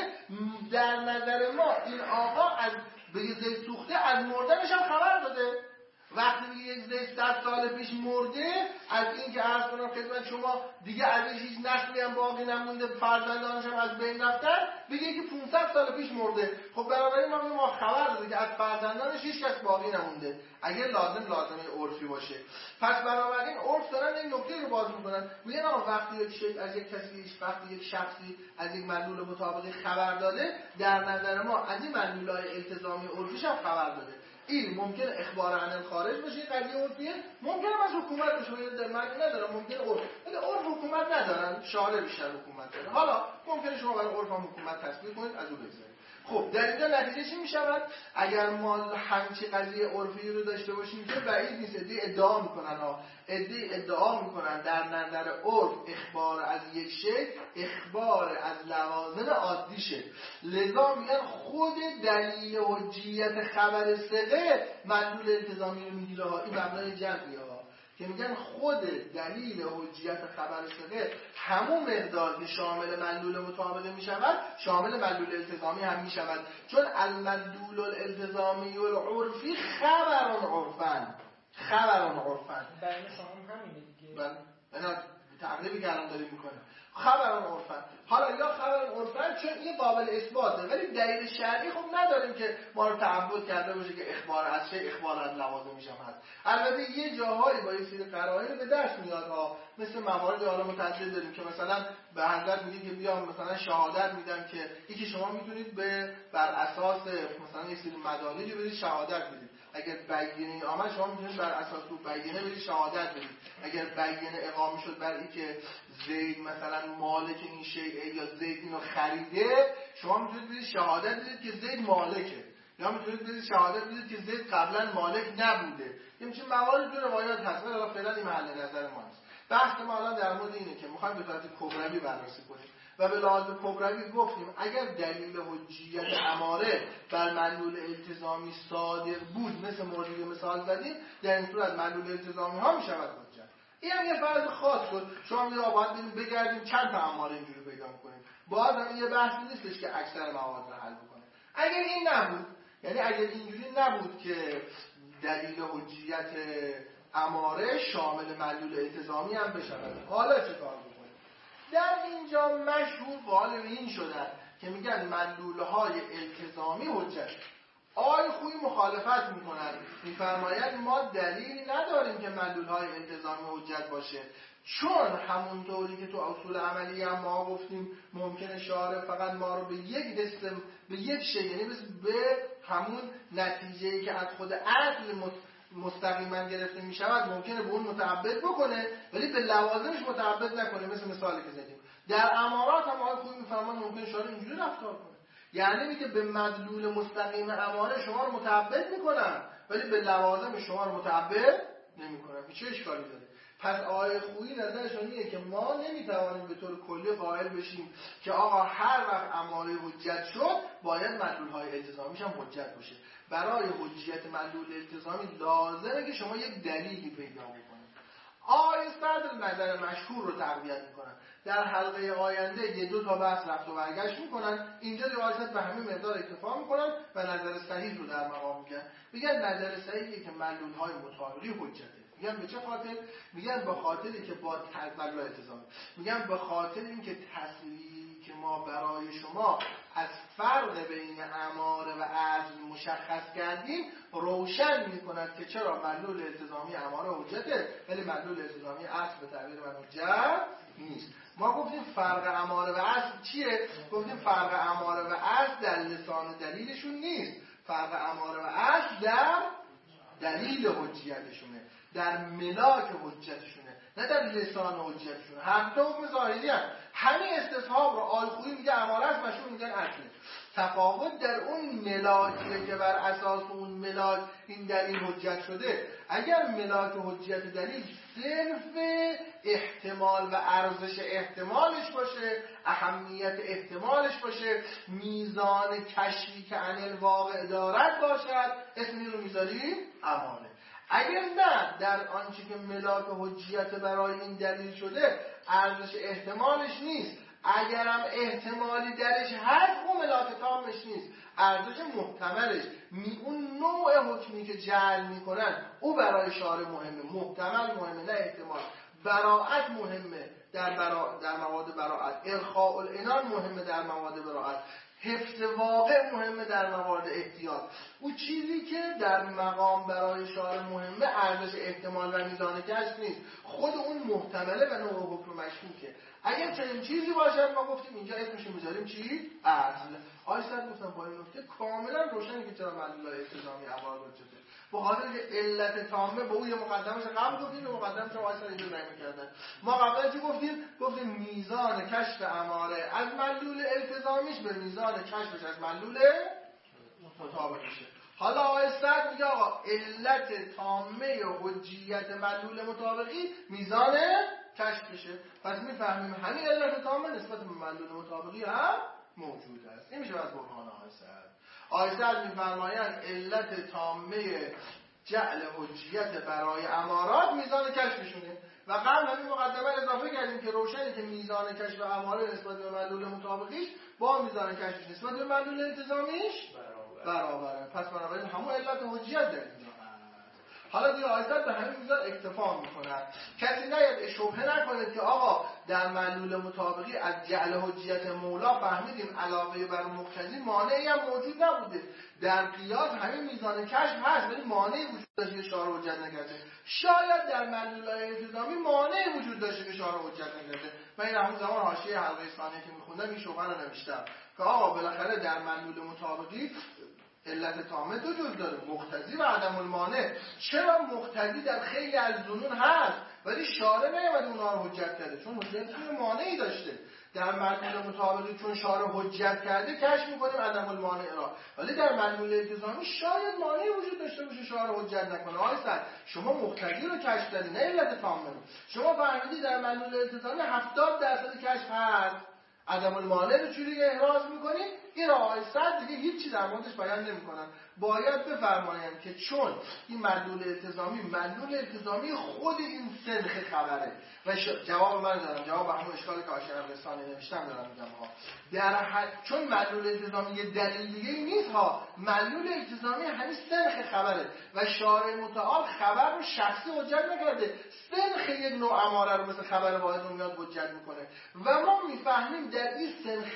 در نظر ما این آقا از به زید سوخته از مردنش هم خبر داده. وقتی میگه یک زید صد سال پیش مرده، از این که عرض کنم خدمت شما دیگه ازش هیچ نسلی هم باقی نمونده، فرزندانش هم از بین رفتن، بگه که پانصد سال پیش مرده. خب بنابراین ما ما خبر داده که از فرزندانش هیچ کس باقی نمونده، اگر لازم لازمه عرفی باشه. پس بنابراین عرف دارن این نکته رو باز میکنن، میگن آقا وقتی یک شخص از یک کسی، وقتی یک شخصی از یک مدلول مطابقی خبر داده، در نظر ما از این مدلولای التزامی عرفیش هم خبر داده. این ممکن اخبار عن الخارج باشه، قضیه عرفیه، ممکن از حکومت باشه، در من ندارم، ممکن عرف، ولی عرف حکومت ندارن، شارع بیشتر حکومت داره. حالا ممکنه شما برای عرف هم حکومت تصویر کنید، از اون بگذارید. خب در اینجا نتیجه چی میشود؟ اگر ما همچی قضیه عرفی رو داشته باشیم که بعید نیست ادعی ادعا میکنن ها ادعی ادعا میکنن در نظر عرف اخبار از یک شی اخبار از لوازم عادیشه. لذا میگن خود دلیل حجیت خبر ثقه مدلول التزامی رو میگیره ها. این مبنای جمعی ها که میگن خود دلیل حجیت خبر ثقه همون مقدار که شامل مدلول مطابقه میشود شامل مدلول التزامی هم میشود، چون المدلول الالتزامی العرفی خبران عرفن خبران عرفن بین شما همینه دیگه. بله اینا تقریبی که الان داریم میکنیم خبران عرفن. حالا یا خبران عرفن چون این قابل اثباته، ولی دلیل شرعی خب نداریم که ما رو تعبد کرده باشه که اخبار از چه اخبار از لوازمش هم هست. البته یه جاهایی با یه سری قرائن به دست میاد ها، مثل موارد حالا متعدد داریم که مثلا به حضرت میگه که بیام مثلا شهادت میدم که یکی شما میتونید به بر اساس مثلا یه سری مدارجی برید شهادت بدید. اگر بیانیه آمد شما میتونید بر اساس رو بیانیه برید شهادت بدید. اگر بیانیه اقامه شد بر اینکه زید مثلا مالک این شیء یا زید اینو خریده، شما میتونید برید شهادت بدید که زید مالکه، یا میتونید برید شهادت بدید که زید قبلا مالک نبوده. این چه موارد تو روایات هست، ولی حالا فعلا این محل نظر ما نیست. بحث ما الان در مورد اینه که میخوایم به صورت کبروی بررسی کنیم و به لحاظ کبروی گفتیم اگر دلیل حجیت اماره بر مدلول التزامی صادق بود، مثل موردی مثال زدیم، در این صورت مدلول التزامی ها میشود حجت. این هم یه فرض خاص شد. شما میگید باید بریم بگردیم چند تا اماره اینجوری پیدا کنیم. باز هم یه بحثی نیستش که اکثر موارد رو حل بکنه. اگر این نبود، یعنی اگر اینجوری نبود که دلیل حجیت اماره شامل مدلول التزامی هم بشود، حالا چه کار بکنیم؟ در اینجا مشهور قائل به این شدن که میگن مدلولهای التزامی حجت. آقای خویی مخالفت میکنن، میفرمایند ما دلیلی نداریم که مدلولهای التزامی حجت باشه، چون همونطوری که تو اصول عملی هم ما گفتیم ممکنه شارع فقط ما رو به یک اسم به یک شی، یعنی به همون نتیجه‌ای که از خود عقل مستقیما گرفته می شود ممکنه به اون متعبد بکنه، ولی به لوازمش متعبد نکنه. مثل مثالی که زدیم در امارات هم آقای خویی میفرمان ممکنه شارع اینجوری رفتار کنه، یعنی میگه به مدلول مستقیم اماره شما رو متعبد میکنن ولی به لوازم شما رو متعبد نمیکنن. چه اشکالی داره؟ پس آقای خویی نظرشون اینه که ما نمیتوانیم به طور کلی قائل بشیم که آقا هر وقت اماره حجت شد باید مدلول‌های التزامیش هم حجت باشه. برای حجیت مدلول التزامی لازمه که شما یک دلیلی پیدا بکنید. آقای صدر نظر مشهور رو تقویت میکنن. در حلقه آینده یه دو تا بحث رفت و برگشت میکنن. اینجا روایت به همین مقدار اکتفا میکنن و نظر صحیح رو در مقام میگن. میگن نظر صحیحی که مدلول‌های مطابقی حجته. میگن به چه خاطر؟ میگن به خاطری که با مدلول التزامی، میگن به خاطر اینکه تصویری که ما برای شما از فرق بین اماره و عزل مشخص کردیم روشن میکند که چرا مدلول التزامی اماره حجته ولی مدلول التزامی عزل به تعبیر من حجت نیست. ما گفتیم فرق اماره و عزل چیه؟ گفتیم فرق اماره و عزل در لسان دلیلشون نیست، فرق اماره و عزل در دلیل حجیتشونه، در ملاک حجتشونه، نه در لسان حجتشونه. هم تو حکم ظاهری هم همین استصحاب رو آل خویی میگه اماره است، مشهور میگن عزله. تفاوت در اون ملاکیه که بر اساس اون ملاک این دلیل حجت شده. اگر ملاک حجت دلیل صرف احتمال و ارزش احتمالش باشه، اهمیت احتمالش باشه، میزان کشفی که عن الواقع دارد باشد، اسمی رو میذاریم اماره. اگر نه در آنچه که ملاک حجیت برای این دلیل شده ارزش احتمالش نیست، اگرم احتمالی درش هست اون ملاک تامش نیست، ارزش محتملش می اون نوع حکمی که جعل میکنن او برای شارع مهمه، محتمل مهمه نه احتمال. براعت مهمه در, برا... در مواد براعت، ارخاء العنان مهمه در مواد براعت، حفظ واقع مهمه در موارد احتیاط. او چیزی که در مقام برای شارع مهمه ارزش احتمال و میزان کشف نیست، خود اون محتمله و نوع حکم مشکوکه. اگر چنین چیزی باشد ما گفتیم اینجا اسمش رو میذاریم چی؟ اصل. آیه صد گفتم با این نکته کاملا روشنه که چرا مدلول التزامی اماره حجته. با خاطر علت تامه به او یه مقدمش قبل گفتیم، یه مقدمش آیه صد اینجا بیان کردن. ما قبلا چی گفتیم؟ گفتیم میزان کشف اماره از مدلول التزامیش به میزان کشفش از مدلول مطابق میشه. حالا آیه صد میگه آقا علت تامه حجیت مدلول مطابقی میزان کشف بشه. پس میفهمیم همین علت تامه نسبت به مدلول مطابقی هم موجود است. این میشه از برهان آیه صد. آیه صد میفرمایند علت تامه جعل حجیت برای امارات میزان کشفشونه و قبل همین مقدمه اضافه کردیم که روشنه که میزان کشف اماره نسبت به مدلول مطابقیش با میزان کشفش نسبت به مدلول التزامیش برابره. پس بنابراین همون علت حجیت در اینجا. حالا دیگه آیه به همین میزان اکتفا میکنن. کسی نیاد شبهه نکنه که آقا در مدلول مطابقی از جعل حجیت مولا فهمیدیم علاوه بر مقتضی مانعی هم موجود نبوده. در قیاس همین میزان کشف هست ولی مانعی وجود داشته که شارع حجت نکرده. شاید در مدلول‌های التزامی مانعی وجود داشته که شارع حجت نکرده. من این همون زمان حاشیه حلقه ثانیه که میخوندم این شبهه رو نوشتم که آقا بالاخره در مدلول مطابقی علت تامه دو جز داره، مقتضی و عدم المانع. چرا مقتضی در خیلی از ظنون هست ولی شارع نیامده اونها رو حجت کرده؟ چون حجتشون مانعی داشته. در مدلول مطابقی چون شارع حجت کرده کشف میکنیم عدم المانع را، ولی در مدلول التزامی شاید مانعی وجود داشته باشه شارع حجت نکنه. آقای صد شما مقتضی رو کشف کردید نه علت تامه رو. شما فهمیدید در مدلول التزامی هفتاد درصد کشف هست، عدم المانع رو چوری احراز میکنید. این را آیه صد دیگه هیچی در موردش بیان نمیکنن. باید بفرمایم که چون این مدلول التزامی مدلول التزامی خود این سنخ خبره و جواب من دارم، جواب همون اشکالی که آشرف رسانه نوشتم دارم میگم ها. در حد چون مدلول التزامی یه دلیل دیگه نیست ها، مدلول التزامی همین سنخ خبره و شارع متعال خبر رو شخصی حجت نکرده، سنخ یک نوع اماره رو مثل خبر واحد رو میاد حجت میکنه و ما میفهمیم در این سنخ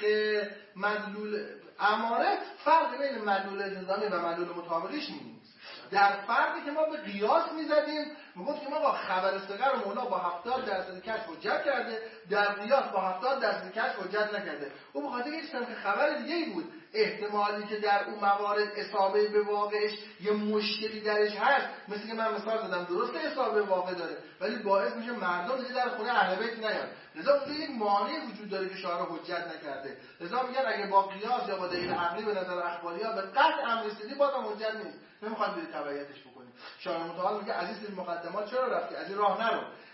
مدلول اماره فرق بین مدلول التزامی و مدلول مطابقیش نیست. در فرقی که ما به قیاس میزدیم میگفتیم آقا خبر صغر مولا با هفتاد درصد کشف حجت کرده، در قیاس با هفتاد درصد کشف حجت نکرده. او به خاطر یک سنخ خبر دیگه ای بود، احتمالی که در اون موارد اصابه به واقعش یه مشکلی درش هست، مثل که من مثال زدم درسته اصابه به واقع داره ولی باعث میشه مردم دیگه در خونه اهل بیت نیان، لذا اونجا یک مانعی وجود داره که شارع حجت نکرده. لذا میگن اگه با قیاس یا با دلیل عقلی به نظر اخباریا به قطع امر رسیدی بازم حجت نیست، نمیخواد بری تبعیتش بکنی. شارع متعال میگه عزیز این مقدمات چرا رفتی، از این راه نرو.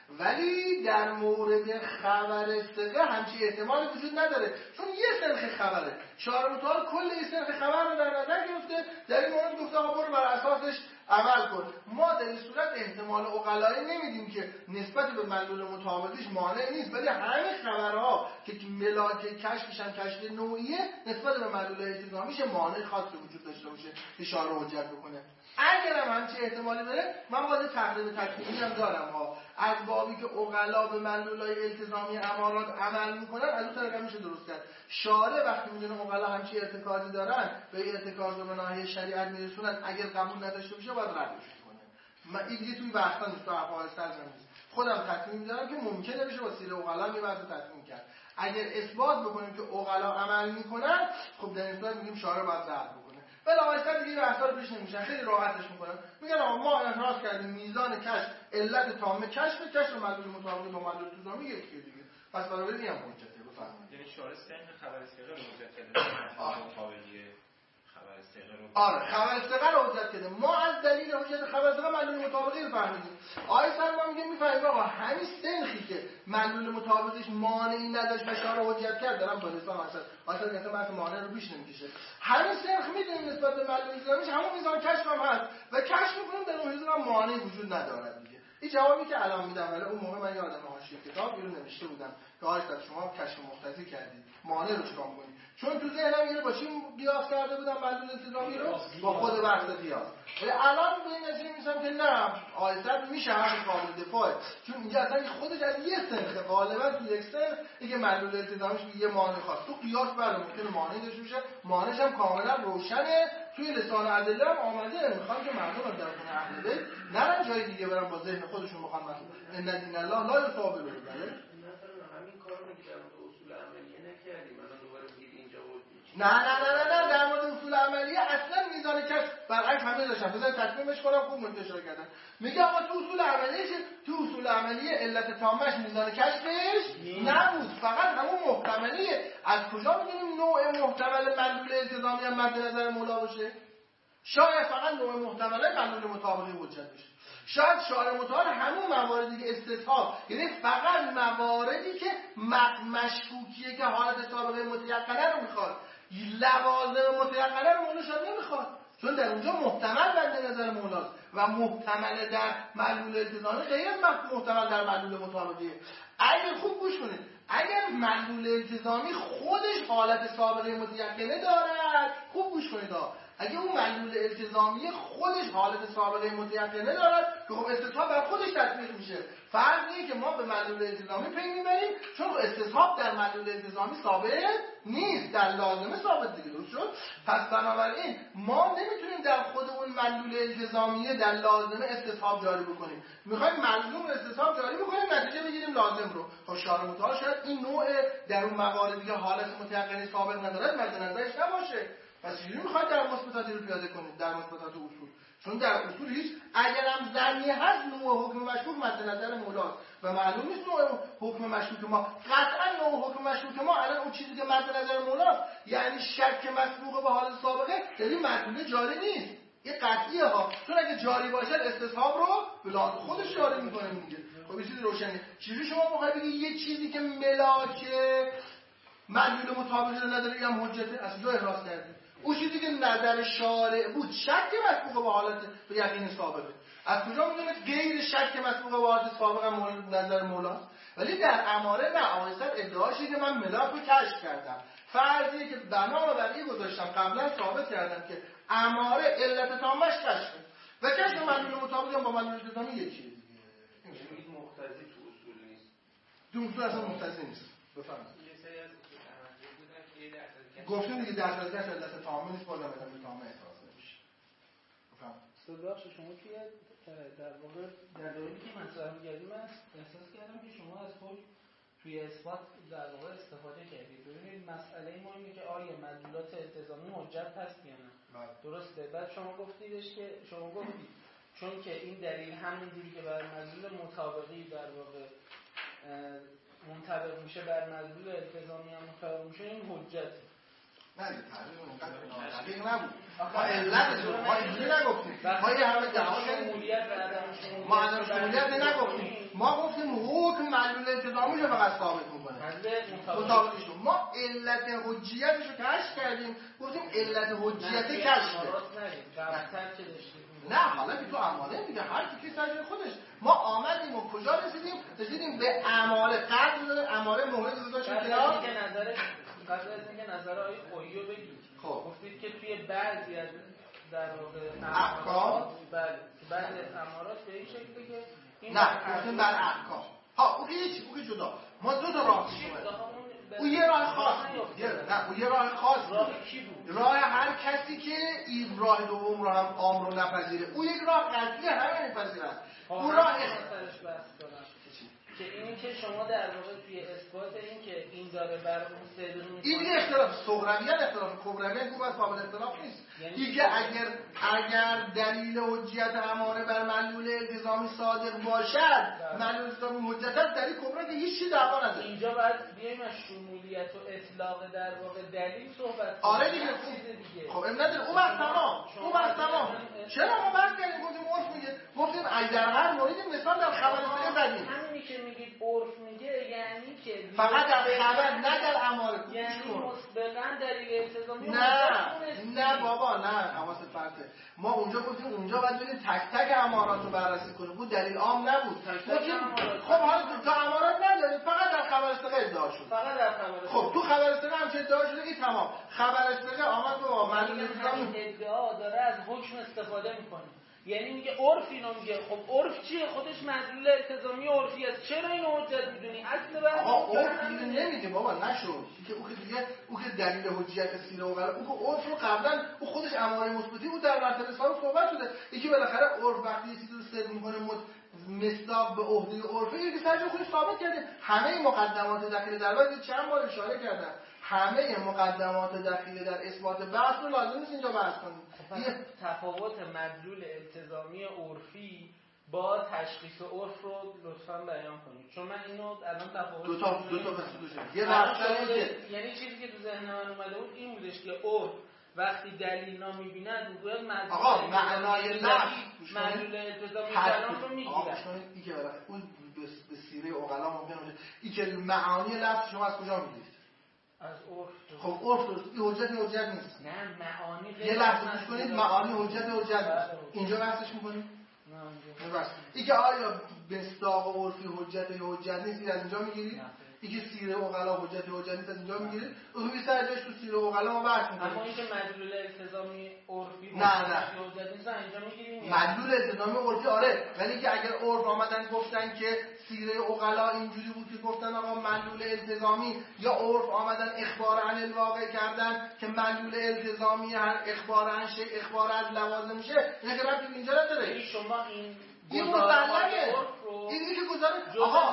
ولی در مورد خبر ثقه همچین احتمالی وجود نداره، چون یه سنخ خبره. شارع متعال کل این سنخ خبر رو در نظر گرفته، در این مورد گفته آقا برو بر اساسش عمل کن. ما در این صورت احتمال عقلایی نمیدیم که نسبت به معلول مطابقیش مانع نیست، ولی همه خبرها که ملاک کشفش هم کشف نوعیه نسبت به معلول التزامیش مانع خاصی وجود داشته باشه که شارع حجت بکنه. اگر هم همچین احتمالی بره، من باید تقریب تکمیلی هم دارم ها، از بابی که عقلا به معلولای التزامی امارات عمل میکنن از اون طریق میشه درست کرد. شارع وقتی میدونه عقلا همچین ارتکازی دارن به این ارتکاز رو به ناحیه شریعت میرسونن، اگر قبول نداشته باشه باید ردش کنه. من این دیگه توی بحثا نیست، تو افعال سرزم نیست. خودم تصمیم میذارم که ممکنه بشه وسیله عقلا یه بحث تصمیم کرد. اگر اثبات بکنیم که عقلا عمل میکنن، خب در این صورت میگیم شارع باید رد بکنه. بلاواسطه دیگه بحثا رو پیش نمیشن، خیلی راحتش میکنن، میگن آقا ما اعتراض کردیم میزان کشف علت تام کشف کشف معلول مطابق با معلول التزامی یکیه دیگه، پس بنابراین هم حجته. بفرمایید. یعنی شارع سن خبر ثقه رو حجت کرده مطابقی خبر ثقه رو. آره خبر ثقه رو حجت کرده. ما از دلیل حجت خبر ثقه معلول مطابقی رو فهمیدیم. آیه سر ما میگه میفهمیم آقا همین سنخی که معلول مطابقیش مانعی نداشت و شارع حجت کرد، دارم با لسان اصلا اصلا مثلا بحث مانع رو بیش نمیکشه. همین سنخ میدونیم نسبت به معلول التزامیش همون میزان کشف هم هست و کشف میکنیم در اون حضور هم مانعی وجود ندارد دیگه. این جوابی که الان میدم، ولی اون موقع من یادم حاشیه کتاب رو نوشته بودم که آقا شما کشف مقتضی کردید، مانع رو چیکار کنید؟ چون تو ذهنم اینو با چی قیاس کرده بودم معلول التزامی رو؟ با خود بحث قیاس. ولی الان به این نتیجه میرسم که نه، آیسر میشه همین قابل دفاعه، چون اینجا اصلا خودش از یه سنخه، غالبا تو یک سنخ اینکه معلول التزامیش یه مانع خاص تو قیاس بر ممکنه مانع داشته باشه، مانعش هم کاملا روشنه، توی لسان ادله هم آمده. میخوام که مردم در خونه اهل بیت نرن جای دیگه برن با ذهن خودشون بخوان ان دین الله لا یصابر. بله همین کارو که در مورد اصول عملیه نکردیم، الان دوباره میگید اینجا بود. نه نه نه نه نه در مورد اصول عملیه اصلا میزان کشف برعکس همه داشتن، بذار تکمیلش کنم خوب منتشر کردن. میگه آقا تو اصول عملیه چه؟ تو اصول عملیه علت تامش میزان کشفش نبود، فقط همون محتملیه. از کجا میدونیم نوع محتمل معلول التزامی هم مد نظر مولا باشه؟ شاید فقط نوع محتمل معلول مطابقی حجت بشه. شاید شارع متعال همون مواردی که استصحاب، یعنی فقط مواردی که مشکوکیه که حالت سابقه متیقنه رو میخواد، لوازم متیقنه رو مولا شاید نمیخواد، چون در اونجا محتمل بنده نظر مولاست و محتمل در معلول التزامی غیر از محتمل در معلول مطابقیه. اگر خوب گوش کنید، اگر معلول التزامی خودش حالت سابقه متیقنه دارد، خوب گوش کنید ها، اگه اون معلول التزامی خودش حالت سابقه متیقنه دارد که خب استصحاب بر خودش تطبیق میشه. فرض اینه که ما به معلول التزامی پی میبریم چون استصحاب در معلول التزامی ثابت نیست، در لازمه ثابت دیگه، درست شد؟ پس بنابراین ما نمیتونیم در خود اون معلول التزامیه در لازمه استصحاب جاری بکنیم. میخوایم ملزوم استصحاب جاری بکنیم نتیجه بگیریم لازم رو. خب شارع متعال شاید این نوع در اون مواردی که حالت متیقنه ثابت ندارد مد نظرش نباشه. پس چجوری میخواید در مثبتات رو پیاده کنید در مثبتات اصول؟ چون در اصول هیچ اگرم ظنی هست نوع حکم مشکوک مد نظر مولاست و معلوم نیست نوع حکم مشکوک ما. قطعا نوع حکم مشکوک ما الان اون چیزی که مد نظر مولاست، یعنی شک مسبوق به حال سابقه، یعنی مطلوب جاری نیست. این قطعیه ها، چون اگه جاری باشه استصحاب رو به لحاظ خودش جاری میکنه دیگه. خب این چیز روشنه. چجوری شما میخواید بگید یه چیزی که ملاک معلول مطابقی رو نداره هم حجته؟ از کجا احراز کردید؟ اون چیزی که نظر شارع بود شک مسبوق به حالت به یقین سابقه، از کجا میدونید غیر شک مسبوق به حالت سابقه مورد نظر مولاست؟ ولی در اماره نه، آیسر ادعاشی که من ملاک رو کشف کردم، فرضیه که بنا بر این گذاشتم قبلا ثابت کردم که اماره علت تامش کشفه و کشف معلول مطابقی هم با معلول التزامی یکیه دیگه. این مقتضی تو اصول نیست. تو اصول اصلا مقتضی نیست. بفرمایید. گفتیم دیگه در صورتی که علت تامه نیست بازم علت تامه احراز نمیشه. ببخش شما توی در واقع در دلیلی که مطرح می‌کردیم من احساس کردم که شما از خود توی اثبات در واقع استفاده کردید. ببینید مسئله ما اینه که آیا معلولات التزامی حجت هست یا نه؟ درسته. بعد شما گفتیدش که شما گفتید چون که این دلیل همونجوری که بر معلول مطابقی در واقع منطبق میشه بر معلول التزامی هم منطبق میشه، این حجته. نه دیگه تعریف اونقدر دقیق نبود. ما علتش رو ما اینجوری نگفتیم. ما یه همه دعوا کردیم. ما عدم شمولیت نگفتیم. ما گفتیم تو معلول التزامیشو فقط ثابت میکنه مطابقشون. ما علت حجیتشو کشف کردیم، گفتیم علت حجیت کشفه. نه حالا که تو اماره میگه هر کی که سر خودش. ما آمدیم و کجا رسیدیم؟ رسیدیم به اماره. قبل داره اماره مورد گذاشتیم کنار. قبل از نظر قبل از اینکه نظر آقای خویی رو بگید. خب گفتید که توی بعضی از در واقع احکام بله بعضی از امارات به این شکلی که این نه گفتیم بر احکام. ها اون که هیچ اون که جدا. ما دو تا راه داشتیم. او یه راه خاص بود. نه او یه راه خاص بود. راه کی بود؟ راه هر کسی که این راه دوم رو هم عام رو نپذیره. او یک راه قطعی همه نپذیرن. اون راه اختلافش بحث دارم که اینی که شما در واقع توی اثبات این که این داره بر اون سیدون این یه اختلاف صغرویت اختلاف کبرویت خوب از قابل اختلاف نیست. دیگه اگر اگر دلیل حجیت اماره بر معلول التزامی صادق باشد معلول التزامی حجت است، دلیل کبرا که هیچ چیز دعوا نداره. اینجا باید بیایم از شمولیت و اطلاق در واقع دلیل صحبت آره دیگه خب ام نداره. اون وقت تمام اون وقت تمام چرا ما بحث کردیم گفتیم عرف میگه گفتیم اگر هر موردی مثال در خبر سره زدیم همینی که میگید عرف میگه یعنی که فقط در خبر نه در اماره. یعنی مسبقاً دلیل التزامی نه نه بابا نه حواست فرته. ما اونجا گفتیم اونجا باید بریم تک تک امارات رو بررسی کنیم. بود دلیل عام نبود. خب حالا تا امارات نداریم فقط در خبر ثقه ادعا شد. فقط در خبر خب تو خبر ثقه هم چه ادعا شده این تمام. خبر ثقه آمد با معلول التزامی ادعا داره از حکم استفاده میکنه. یعنی میگه عرف اینو میگه. خب عرف چیه؟ خودش معلول التزامی عرفی است. چرا اینو حجت میدونی؟ اصل بحث آقا عرف اینو نمیگه بابا نشو. که او که دیگه او که دلیل حجیت سیره و غیره او که عرف رو قبلا او خودش اماره مثبتی بود در مرتبه ثابت صحبت شده. یکی بالاخره عرف وقتی یه چیزی رو ثابت میکنه مصداق به عهده عرفی یکی سرش خودش ثابت کرده. همه مقدمات داخل در باید چند بار اشاره کردم. همه مقدمات داخلی در اثبات بحث رو لازم نیست اینجا بحث کنیم. تفاوت مدلول التزامی عرفی با تشخیص عرف رو لطفاً بیان کنید. چون من اینو الان تفاوت دو تا دو تا بحث یه بحث یعنی چیزی که تو ذهن من اومده بود این بودش که عرف وقتی دلیل نمی‌بیند میگوید مدلول آقا معنای لفظ مدلول التزامی کلام رو میگیره. آقا این که بالاخره اون به سیره عقلا ممکنه باشه. این که معانی لفظ شما از کجا میگیرید؟ از عرف. خب عرف این حجت حجت نیست. نه معانی یه لحظه گوش کنید معانی حجت حجت نیست. اینجا بحثش می‌کنید؟ نه بس. این که آیا مصداق عرفی حجت یا حجت نیست از اینجا میگیرید؟ این که سیره عقلا حجت حجت نیست از اینجا میگیرید؟ اون بیشتر جاش تو سیره عقلا ما بحث می‌کنیم. اما اینکه مدلول التزامی عرفی نه نه حجت نیست اینجا میگیریم. مدلول التزامی عرفی آره، ولی که اگر عرف آمدن گفتن که سیره عقلا اینجوری بود که گفتن آقا مدلول التزامی، یا عرف آمدن اخبار عن الواقع کردن که مدلول التزامی هر اخبار عن شی اخبار از لوازم میشه، اینا که ربطی اینجا نداره. شما این این مسلمه اینی که گذاره آقا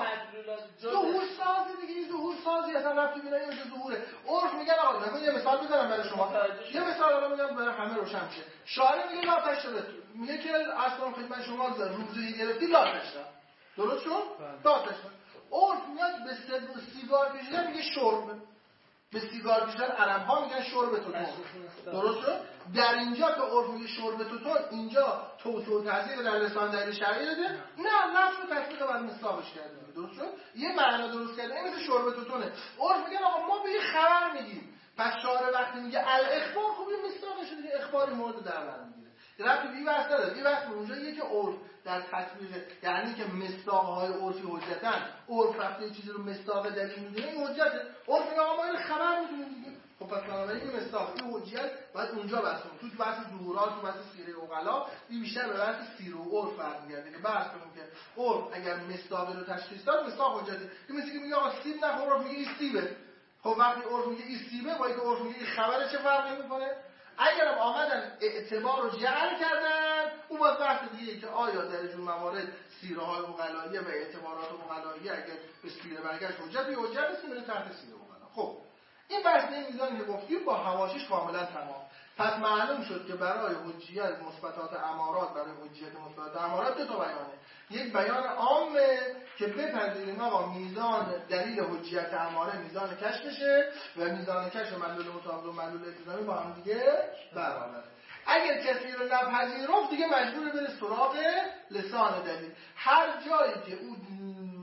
ظهور سازی دیگه، این ظهور سازی اصلا ربطی به این ظهوره. عرف میگن آقا نکن یه مثال بزنم برای شما، یه مثال الان میگم برای همه روشن شه. شارع میگه لا تشرب، میگه که اصلا خدمت شما روزی گرفتی لا تشرب، درست شد؟ لا تشرب. عرف میاد به سیگار کشیدن میگه شرب، به سیگار کشیدن عرب ها میگن شرب توتون، درست شد؟ در اینجا که عرف میگه شرب توتون، اینجا توسعه و تحضیق در لسان دلیل شرعی داده، نه لفظ و تطبیق باید مصداقش کرده، درست شد؟ یه معنا درست کرده این مثل شرب توتونه. عرف میگن آقا ما به یه خبر میگیم، پس شارع وقتی میگه الاخبار خوب این مصداقش دیگه، اخباری مورد در بر میگیره. ربطی به این بحث نداره. این بحث اونجا یکی عرف در تطبیق، یعنی که مصداق‌های عرفی حجتن، عرف وقتی چیزی رو مصداق دلیل میدونه این حجته. عرف میگه ما این خبر میدونیم دیگه. خب پس بنابراین این مصداق این حجت باید اونجا بحث کنیم. تو بحث ظهورات، تو بحث سیره عقلا، این بیشتر به بحث سیره و عرف برمیگرده که بحث کنیم که عرف اگر مصداق رو تشخیص داد مصداق حجته. این مثل که میگه آقا سیب نخور، عرف میگه این سیبه. خب وقتی عرف میگه این سیبه با اینکه عرف میگه این خبره چه فرقی میکنه؟ اگر هم آمدن اعتبار رو جعل کردن، اون باز بحث دیگه که آیا در جور موارد سیره های عقلاییه و اعتبارات عقلاییه اگر به سیره برگشت حجت یا حجت است میره تحت سیره عقلا. خب این بحث این میزانی که گفتیم با حواشیش کاملا تمام. پس معلوم شد که برای حجیت مثبتات امارات، برای حجیت مثبتات امارات دو تا بیانه. یک بیان عامه که بپذیریم آقا میزان دلیل حجیت اماره میزان کشفشه و میزان کشف مدلول مطابق و مدلول التزامی با هم دیگه برابره. اگر کسی رو نپذیرفت دیگه مجبور بره سراغ لسان دلیل. هر جایی که او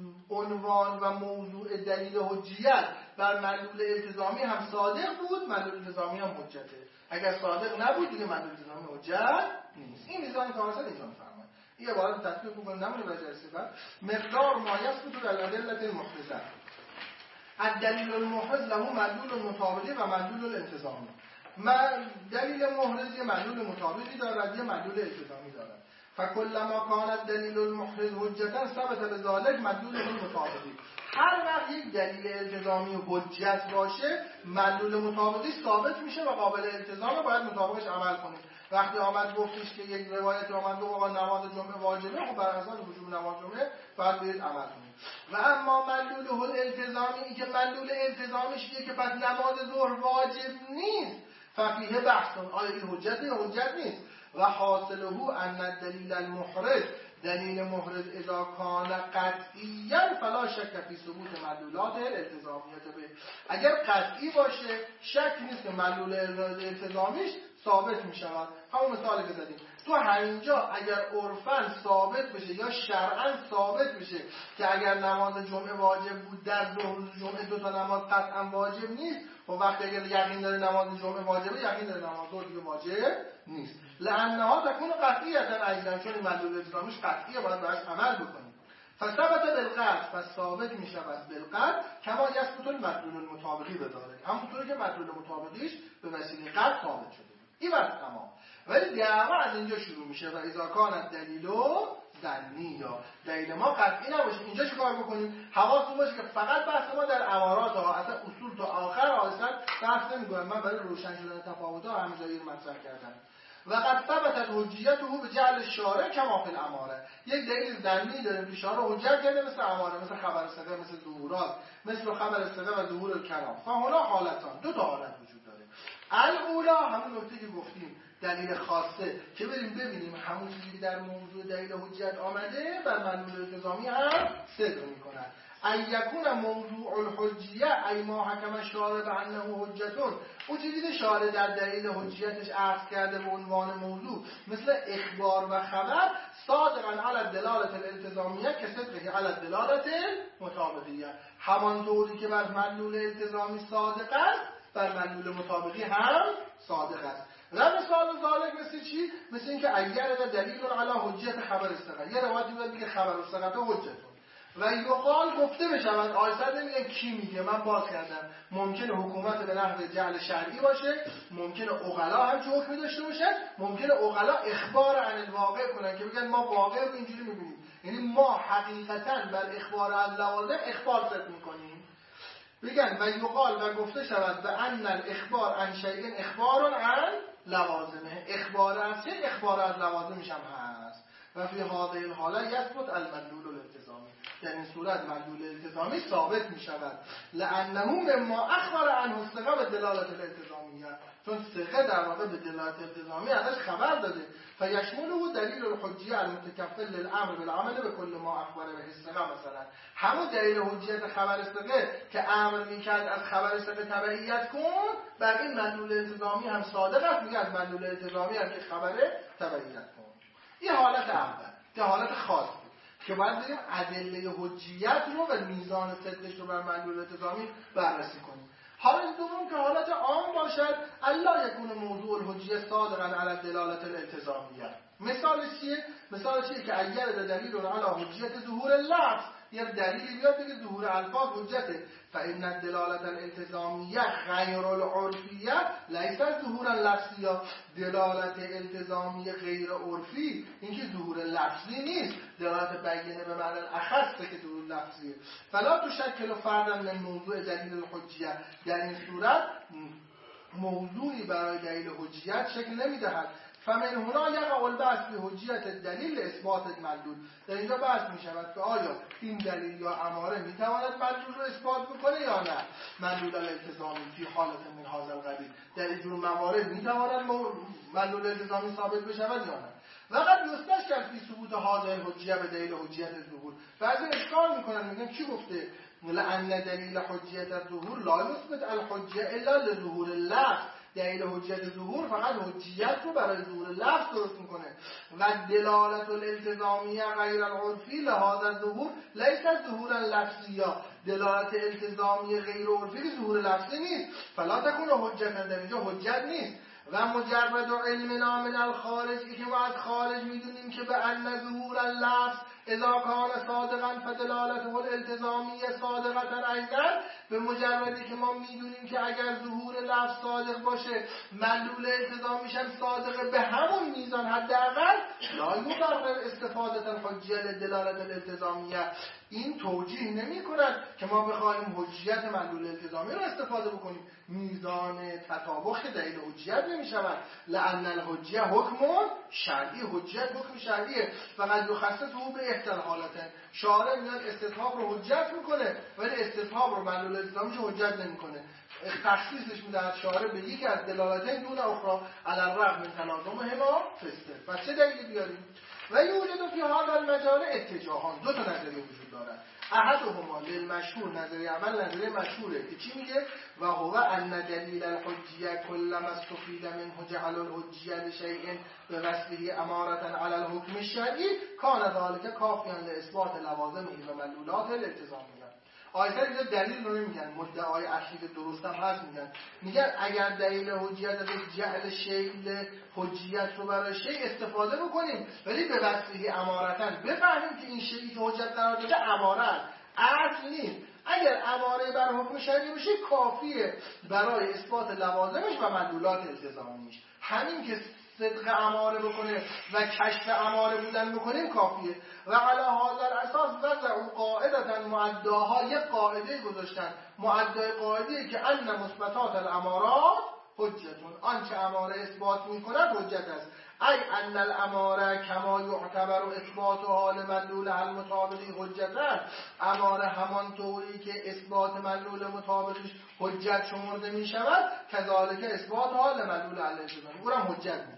عنوان و موضوع دلیل حجیت بر مدلول التزامی هم صادق بود، مدلول التزامی هم حجته. اگر صادق نبود دیگه مدلول التزامی حجت نیست. این میزان کامل اینجا میفهمن. این عبارت تطبیق بکنم نمونه برای جلسه بعد. مقدار ما یثبت در الادله المحرزه. الدلیل المحرز له مدلول مطابقی و مدلول التزامی. من دلیل محرز یه مدلول مطابقی دارد، یه مدلول التزامی دارد. فکلما کان الدلیل المحرز حجتا ثبت بذلک مدلول المطابقی. هر وقت یک دلیل التزامی حجت باشه، مدلول مطابقی ثابت میشه و قابل التزامه، باید مطابقش عمل کنیم. وقتی آمد گفتش که یک روایت آمد دو آقا نماز جمعه واجبه، خب بر اساس وجوب نماز جمعه باید برید عمل کنید. و اما مدلول الالتزامی، این که مدلول التزامیش که پس نماز ظهر واجب نیست، ففیه بحثون، آیا این حجت یا حجت نیست. و حاصله ان الدلیل المحرز، دلیل محرز اذا کان قطعیا فلا شک فی ثبوت مدلولات الالتزامیه به. اگر قطعی باشه شک نیست که مدلول الالتزامیش ثابت می شود. همون مثالی که زدیم تو همینجا اگر عرفاً ثابت بشه یا شرعاً ثابت بشه که اگر نماز جمعه واجب بود در ظهر جمعه دو تا نماز قطعاً واجب نیست، و وقتی اگر یقین داره نماز جمعه واجبه، یقین داره نماز ظهر دیگه واجب نیست. لانها تكون قطعیتا ایضا، چون مدلول التزامیش قطعیه باید بهش عمل بکنیم. فثبت بالقطع، پس ثابت می شود بالقطع کما یثبت المدلول المطابقی بداره، همونطوری که مدلول مطابقیش به وسیله قطع ثابت شده. این بس تمام. ولی دعوا از اینجا شروع میشه و اذا کان الدلیل ظنی، یا دلیل ما قطعی نباشه. اینجا چیکار بکنیم؟ حواستون باشه که فقط بحث ما در امارات ها، اصلا اصول تا آخر اصلا بحث نمی‌کنم. من برای روشن شدن تفاوت‌ها همه جایی رو مطرح کردم. و قد ثبتت حجیته به جعل الشارع کما فی الاماره. یک دلیل ظنی داریم که شارع حجت کرده مثل اماره، مثل خبر ثقه، مثل ظهورات، مثل خبر ثقه و ظهور الکلام. فهنا حالتان، دو تا حالت وجود داره. الاولا همون نکته که گفتیم، دلیل خاصه که بریم ببینیم همون چیزی که در موضوع دلیل حجت آمده بر مدلول التزامی هم صدق میکنن. ان یکون موضوع الحجیه ای ما حکم شارع بانه حجتون، اون چیزی که شارع در دلیل حجیتش عرض کرده به عنوان موضوع مثل اخبار و خبر، صادقا علی الدلاله الالتزامیه که صدقه علی الدلاله المطابقیه، همانطوری که بر مدلول التزامی صادق است بر مدلول مطابقی هم صادق است. و مثال ذالک مثل چی؟ مثل اینکه اگر دلیل علی حجیت خبر استقا، یه روایتی بود میگه خبر استقا حجتون و یقال گفته بشود، آیسر نمیگن کی میگه، من باز کردم، ممکنه حکومت به نحو جعل شرعی باشه، ممکنه عقلا هم چه حکمی داشته باشن، ممکنه عقلا اخبار عن الواقع کنن که بگن ما واقع رو اینجوری میبینیم، یعنی ما حقیقتا بر اخبار عن لوازم اخبار صدق میکنیم. بگن و یقال و گفته شود به ان الاخبار عن شیء اخبار عن لوازمه، اخبار از چه؟ اخبار از لوازمش هم هست. و فی هذه الحاله یثبت المدلول الالتزامی، در این صورت مدلول التزامی ثابت می شود. لانه مما اخبر عنه الثقه به دلالت الالتزامیه، چون ثقه در واقع به دلالت التزامی ازش خبر داده. فیشمله دلیل الحجیه المتکفل للامر بالعمل به کل ما اخبر به الثقه، مثلا همون دلیل حجیت خبر ثقه که امر میکرد از خبر ثقه تبعیت کن، بر این مدلول التزامی هم صادق است، میگه از مدلول التزامی هم که خبره تبعیت کن. این حالت اول که حالت خاص بود که باید بریم ادله حجیت رو و میزان صدقش رو بر مدلول التزامی بررسی کنیم. حالت دوم که حالت عام باشد، الا یکون موضوع الحجیه صادقا علی الدلاله الالتزامیه. مثالش چیه؟ مثالش چیه که اگر دلیل علی حجیت ظهور اللفظ، یه دلیلی بیاد بگه ظهور الفاظ حجته، فإن الدلاله الالتزامیه غیر العرفیه لیس ظهورا لفظیه، دلالت التزامی غیر عرفی اینکه ظهور لفظی نیست، دلالت بیانه به معنی اخصه که ظهور لفظیه. فلا تشکل فردا من موضوع دلیل الحجیه، در این صورت موضوعی برای دلیل حجیت شکل نمیدهد. فمن هنا یقع البحث به حجیت دلیل اثبات مدلول، در اینجا بحث می شود که آیا این دلیل یا اماره می تواند مدلول رو اثبات بکنه یا نه. مدلول الالتزامی فی حالت من هذا القبیل، در این جور موارد می تواند مدلول الالتزامی ثابت بشود یا نه. وقت یستش کرد فی ثبوت هذا الحجیه به دلیل حجیت ظهور. بعضی اشکال میکنن میگن کی گفته لأن دلیل حجیت الظهور لا یثبت الحجیه الا لظهور اللفظ، دلیل حجیت ظهور فقط حجیت رو برای ظهور لفظ درست میکنه و دلالت الالتزامیه غیر العرفی لهذا ظهور لیس ظهورا لفظیا، دلالت التزامی غیر عرفی که ظهور لفظی نیست، فلا تکون حجت، در اینجا حجت نیست. و مجرد علمنا من الخارج، ای که ما از خارج میدونیم که به ان ظهور اللفظ اذا کان صادقا فدلالته الالتزامیه صادقه ایضا، به مجردی که ما میدونیم که اگر ظهور لفظ صادق باشه مدلول التزامیش هم صادقه به همون میزان حداقل، لا یبرر استفاده الحجیه لدلالت الالتزامیه، این توجیه نمی کند که ما بخوایم حجیت مدلول التزامی رو استفاده بکنیم، میزان تطابق که دلیل حجیت نمی شود. لأن الحجیه حکم شرعی، حجیت حکم شرعیه فقط یخصصه به احتمال حالتن، شارع میاد استصحاب رو حجت میکنه ولی استصحاب رو مدلول التزامیش حجت نمیکنه، تخصیصش میدهد شارع به یک از دلالتین دون اخرى علی الرغم من تلازمهما فسته. پس چه دلیلی بیاریم؟ و یوجد فی هذا المجال اتجاهان، دو تا نظریه وجود دارد. احدهما للمشهور، نظریه اول نظریه مشهوره که چی میگه؟ و هو ان دلیل الحجیه کلما استفید منه جعل الحجیه لشیء بوصفه امارة علی الحکم الشرعی کان ذلك کافیا لاثبات لوازمه و مدلولات الالتزامیه. آیسر اینجا دلیل رو نمیگن، مدعای اصلی که درست هم هست میگن، میگن اگر دلیل حجیت از جعل شیء حجیت رو برای شیء استفاده بکنیم ولی به وصفه امارتن بفهمیم که این شیئی که حجت قرار داده اماره است، اصل نیست، اگر اماره بر حکم شرعی بشه کافیه برای اثبات لوازمش و مدلولات التزامیش. همین که صدق اماره بکنه و کشف اماره بودن بکنیم کافیه. و علی هذا اساس وضع قاعدتا معداها، یک قاعده گذاشتن، معدای قاعده که ان مثبتات الامارات حجتون، آنچه اماره اثبات میکند حجت است، ای ان الاماره کما یعتبر اثبات حال مدلول المطابقی حجتن، اماره همان طوری که اثبات مدلول مطابقش حجت شمرده میشود کذالک اثبات حال مدلول الالتزامی اونم حجت میدونن.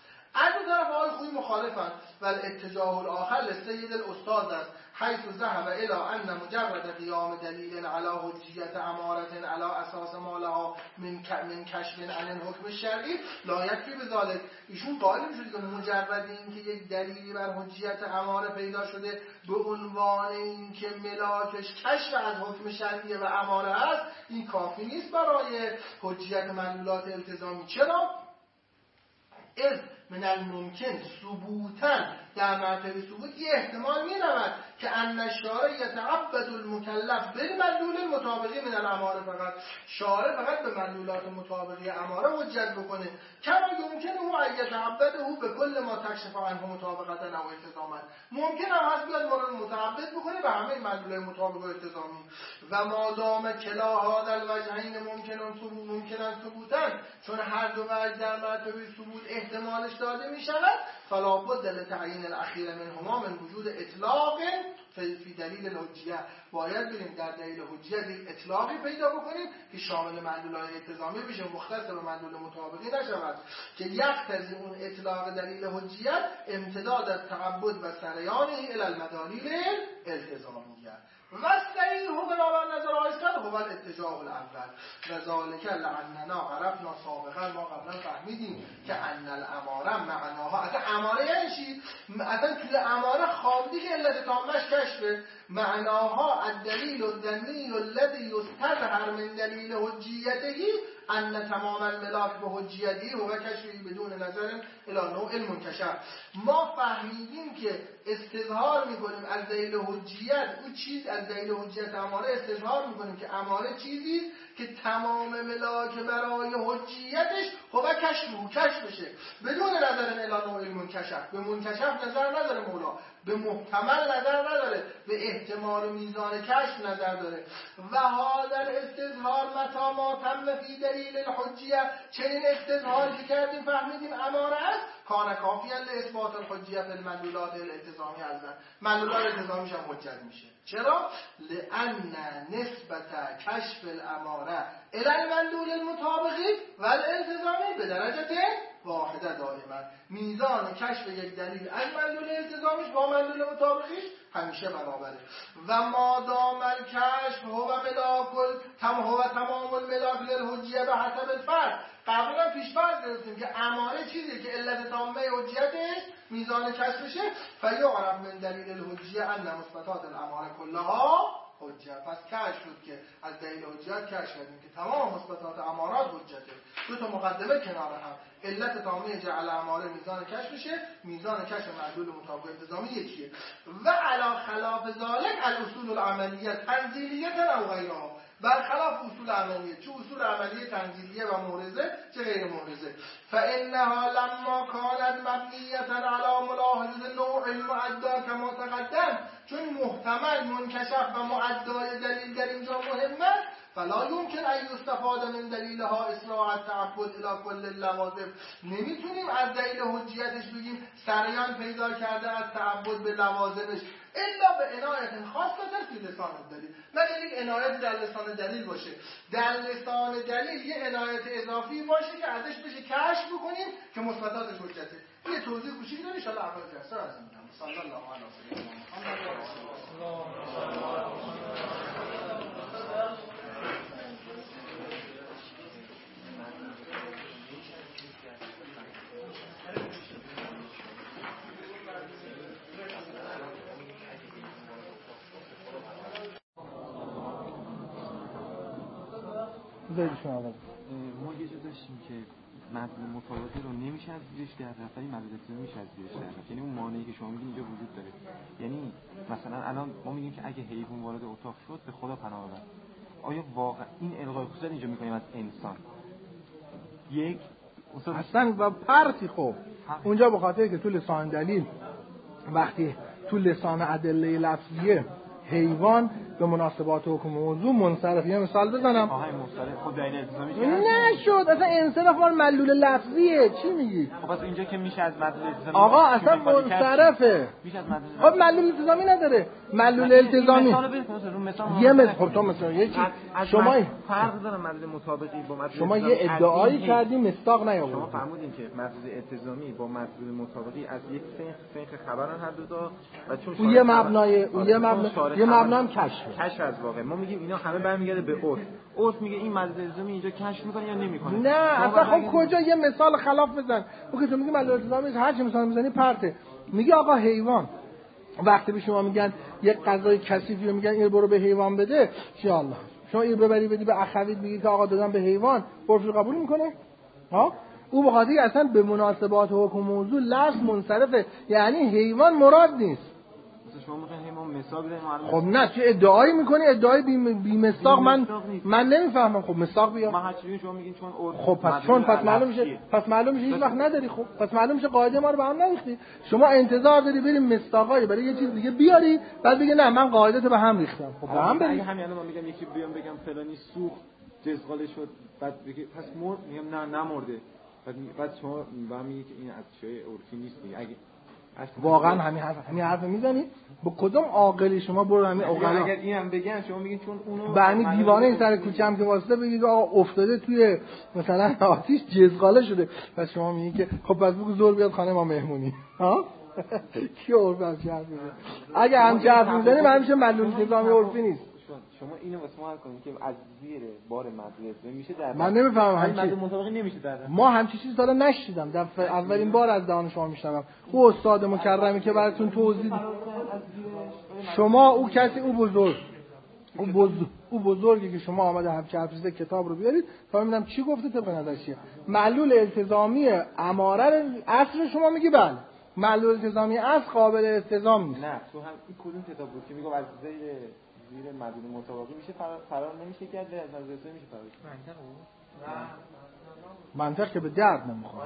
از اون طرف آقای خویی مخالفن و الاتجاه الاخر لسید الاستاذ است حیث ذهب الى ان مجرد قیام دلیل علی حجیت امارة علی اساس ما لها من من کشف عن الحکم الشرعی لا یکفی بذلک. ایشون قائل میشد که مجرد این که یک دلیلی بر حجیت اماره پیدا شده به عنوان این که ملاکش کشف از حکم شرعی و اماره است، این کافی نیست برای حجیت مدلولات التزامی. چرا؟ از من الممکن ثبوتا، در مرتبه ثبوت یه احتمال می رود که ان الشارع یتعبد المکلف بالمدلول المطابقی من الاماره، فقط شارع فقط به مدلولات مطابقی اماره حجت بکنه، کما یمکن او ان یتعبده به کل ما تکشف عنه مطابقتا او التزاما، ممکن هم هست بیاد مورد متعبد بکنه به همه مدلولات مطابق و التزامی. و مادام کلا هذا الوجهین ممکنن ثبوت ممکنن ثبوتا، چون هر دو وجه در مرتبه ثبوت احتمالش داده می شود، فلا بد لتعیین الاخیر منهما من وجود اطلاق فی دلیل الحجیه، باید بریم در دلیل حجیه یک اطلاقی پیدا بکنیم که شامل مدلولات التزامی بشه، مختص به مدلول مطابقی نشود، که یقتضی اون اطلاق دلیل حجیه امتداد از تعبد و سریانه الی المدالیل التزامیه. و صحیح بنابر نظر آیسر هو الاتجاه الاول و ذالک لعننا عرفنا سابقا، ما قبلا فهمیدیم که ان الاماره معناها، اصلا اماره یعنی چی؟ اصلا توی اماره خوابیدی که علت تامش کشفه، معناها الدلیل الظنی الذی یستظهر من دلیل حجیته ان تمام الملاک به حجیتی هو کشفی بدون نظر الی نوع المنکشف. ما فهمیدیم که استظهار میکنیم از دلیل حجیت، اون چیز از دلیل حجیت اماره استظهار میکنیم که اماره چیزی که تمام ملاک برای حجیتش هو کشف کشف بشه بدون نظر الی نوع المنکشف، به منکشف نظر نداره مولا، به محتمل نظر نداره، به احتمال و میزان کشف نظر داره. و هذا الاستظهار متى ما تم فی دلیل الحجیه، چنین استظهاری که کردیم فهمیدیم اماره است، کان کافیا لاثبات الحجیه بالمدلولات الالتزامی ازن، مدلولات التزامیش هم حجت میشه. چرا؟ لأن نسبت کشف الاماره الی المدلول المطابقی و الالتزامی به درجه واحده دائما، میزان کشف یک دلیل از مدلول التزامیش با مدلول مطابقیش همیشه برابره. و ما دام الکشف هو ملاک تم هو تمام الملاک للحجیه به حسب الفرد. قبلا پیش فرض گرفتیم که اماره چیزی که علت تامه حجیتش میزان کشفشه. فیعرف من دلیل الحجیه ان مثبتات الاماره کلها حجت. پس کشف شد که از دلیل حجت کشف کردیم که تمام مثبتات امارات حجته. دو تا مقدمه کنار هم. علت تامه جعل اماره میزان کشفشه، میزان کشف معلول مطابق التزامی یکیه. و علی خلاف ذلک الاصول العملیه تنزیلیه او غیرها، برخلاف اصول عملیه، چه اصول عملیه تنزیلیه و مورزه چه غیر مورزه. فانها لما كانت مبنیه علی ملاحظه نوع المعدا كما تقدم، چون محتمل منکشف و معدای دلیل در اینجا مهمه، فلا یمکن ان یستفاد من دلیلها اسراع التعبد الى کل اللوازم. نمیتونیم از دلیل حجیتش بگیم سریعا پیدا کرده از تعبد به لوازمش، الا به عنایت خاصه فی لسان دلیل. مگر یک عنایت در لسان دلیل باشه، در لسان دلیل یه عنایت اضافی باشه که ازش بشه کشف بکنیم که مثبتاتش حجته. یه توضیح کوچیک داریم ان شاء الله اول درس از این میگم. صلی الله علیه و ما یه جا داشتیم که مدلول مطابقی رو نمیشه از زیرش در رفت، ولی مدلول التزامی میشه از زیرش در رفت. یعنی اون مانعی که شما میگین اینجا وجود داره. یعنی مثلا الان ما میگیم که اگه حیوان وارد اتاق شد به خدا پناه ببر. آیا واقعا این الغای خصوصیت اینجا میکنیم از انسان؟ یک اصلا و پرتی. خب اونجا به خاطر که تو لسان دلیل وقتی تو لسان ادله لفظیه حیوان به مناسبات حکم موضوع منصرف، یه مثال بزنم. آها منصرف خود دلیل التزامی چیه؟ نشد اصلا انصراف مال مدلول لفظیه. چی میگی؟ خب پس اینجا که میشه از مدلول التزامی آقا اصلا منصرفه. میشه از مدلول خب مدلول التزامی نداره. مدلول التزامی یه مثال. خب تو مثلا یکی شما فرق داره مدلول مطابقی با مدلول شما یه ادعایی کردیم مستاق نیاورد. شما فرمودین که مدلول التزامی با مدلول مطابقی از یک سنخ سنخ خبرن هر دو تا و چون یه مبنای یه مبنا یه مبنا هم کشف کشف از واقع. ما میگیم اینا همه برمیگرده به عرف. عرف میگه این مدلول التزامی اینجا کشف میکنه یا نمیکنه. نه اصلا خب کجا یه مثال خلاف بزن. تو که تو میگی مدلول التزامی هر چی مثال میزنی پرته. میگه آقا حیوان وقتی به شما میگن یک غذای کثیفی رو میگن این برو به حیوان بده، ان شاء الله شما این ببری بدی به اخوید میگی که آقا دادم به حیوان، عرف قبول میکنه؟ ها او به خاطر اصلا به مناسبات حکم موضوع لفظ منصرفه، یعنی حیوان مراد نیست. شما میخواین حیوان مثال بزنید. خب نه چه ادعایی میکنی؟ ادعای بی, بی مصداق من من نمیفهمم. خب مصداق بیا. ما هر چیزی شما میگین چون عرف. خب پس چون پس معلوم میشه پس معلوم میشه هیچ وقت نداری. خب پس معلوم میشه قاعده ما رو به هم نریختی. شما انتظار داری بریم مصداقای برای یه چیز دیگه بیاری بعد بگی نه من قاعده تو به هم ریختم. خب به هم بریم. همین الان من میگم یکی بیام بگم فلانی سوخت جزغاله شد بعد بگی پس مرد، میگم نه نمرده. بعد بعد شما با هم میگی که این از چه عرفی نیست. اگه واقعا همین حرف همین حرف میزنی؟ با کدوم عاقلی شما برو همین عقلا اگر اینم بگن شما میگین چون اونو به همین دیوانه این سر کوچه هم که واسطه بگید آقا افتاده توی مثلا آتیش جزغاله شده، پس شما میگین که خب پس بگو زور بیاد خانه ما مهمونی. ها کی عرف از حرف میزنه؟ اگه همین حرف میزنی من میشه مدلول التزامی عرفی نیست. شما اینو واسه ما حل کنید که از زیر بار مدرسه میشه در من نمیفهمم همین مدرسه مطابقی نمیشه در ما همچین چیزی حالا نشیدم. دفعه اولین بار از دهان شما میشنوم. او استاد مکرمی که براتون توضیح شما او کسی او بزرگ او بزرگ او بزرگی که شما آمده همچین حرفیزده کتاب رو بیارید تا ببینم چی گفته طبق نظرش چیه. معلول التزامی اماره اصل شما میگی بله. معلول التزامی اصل قابل التزام نیست. نه تو هم این کدوم کتاب بود که میگه از زیر زیر مدلول مطابقی میشه فرار, فرار نمیشه کرد از نظر میشه فرار منطق بود. منطق که به درد نمیخوره.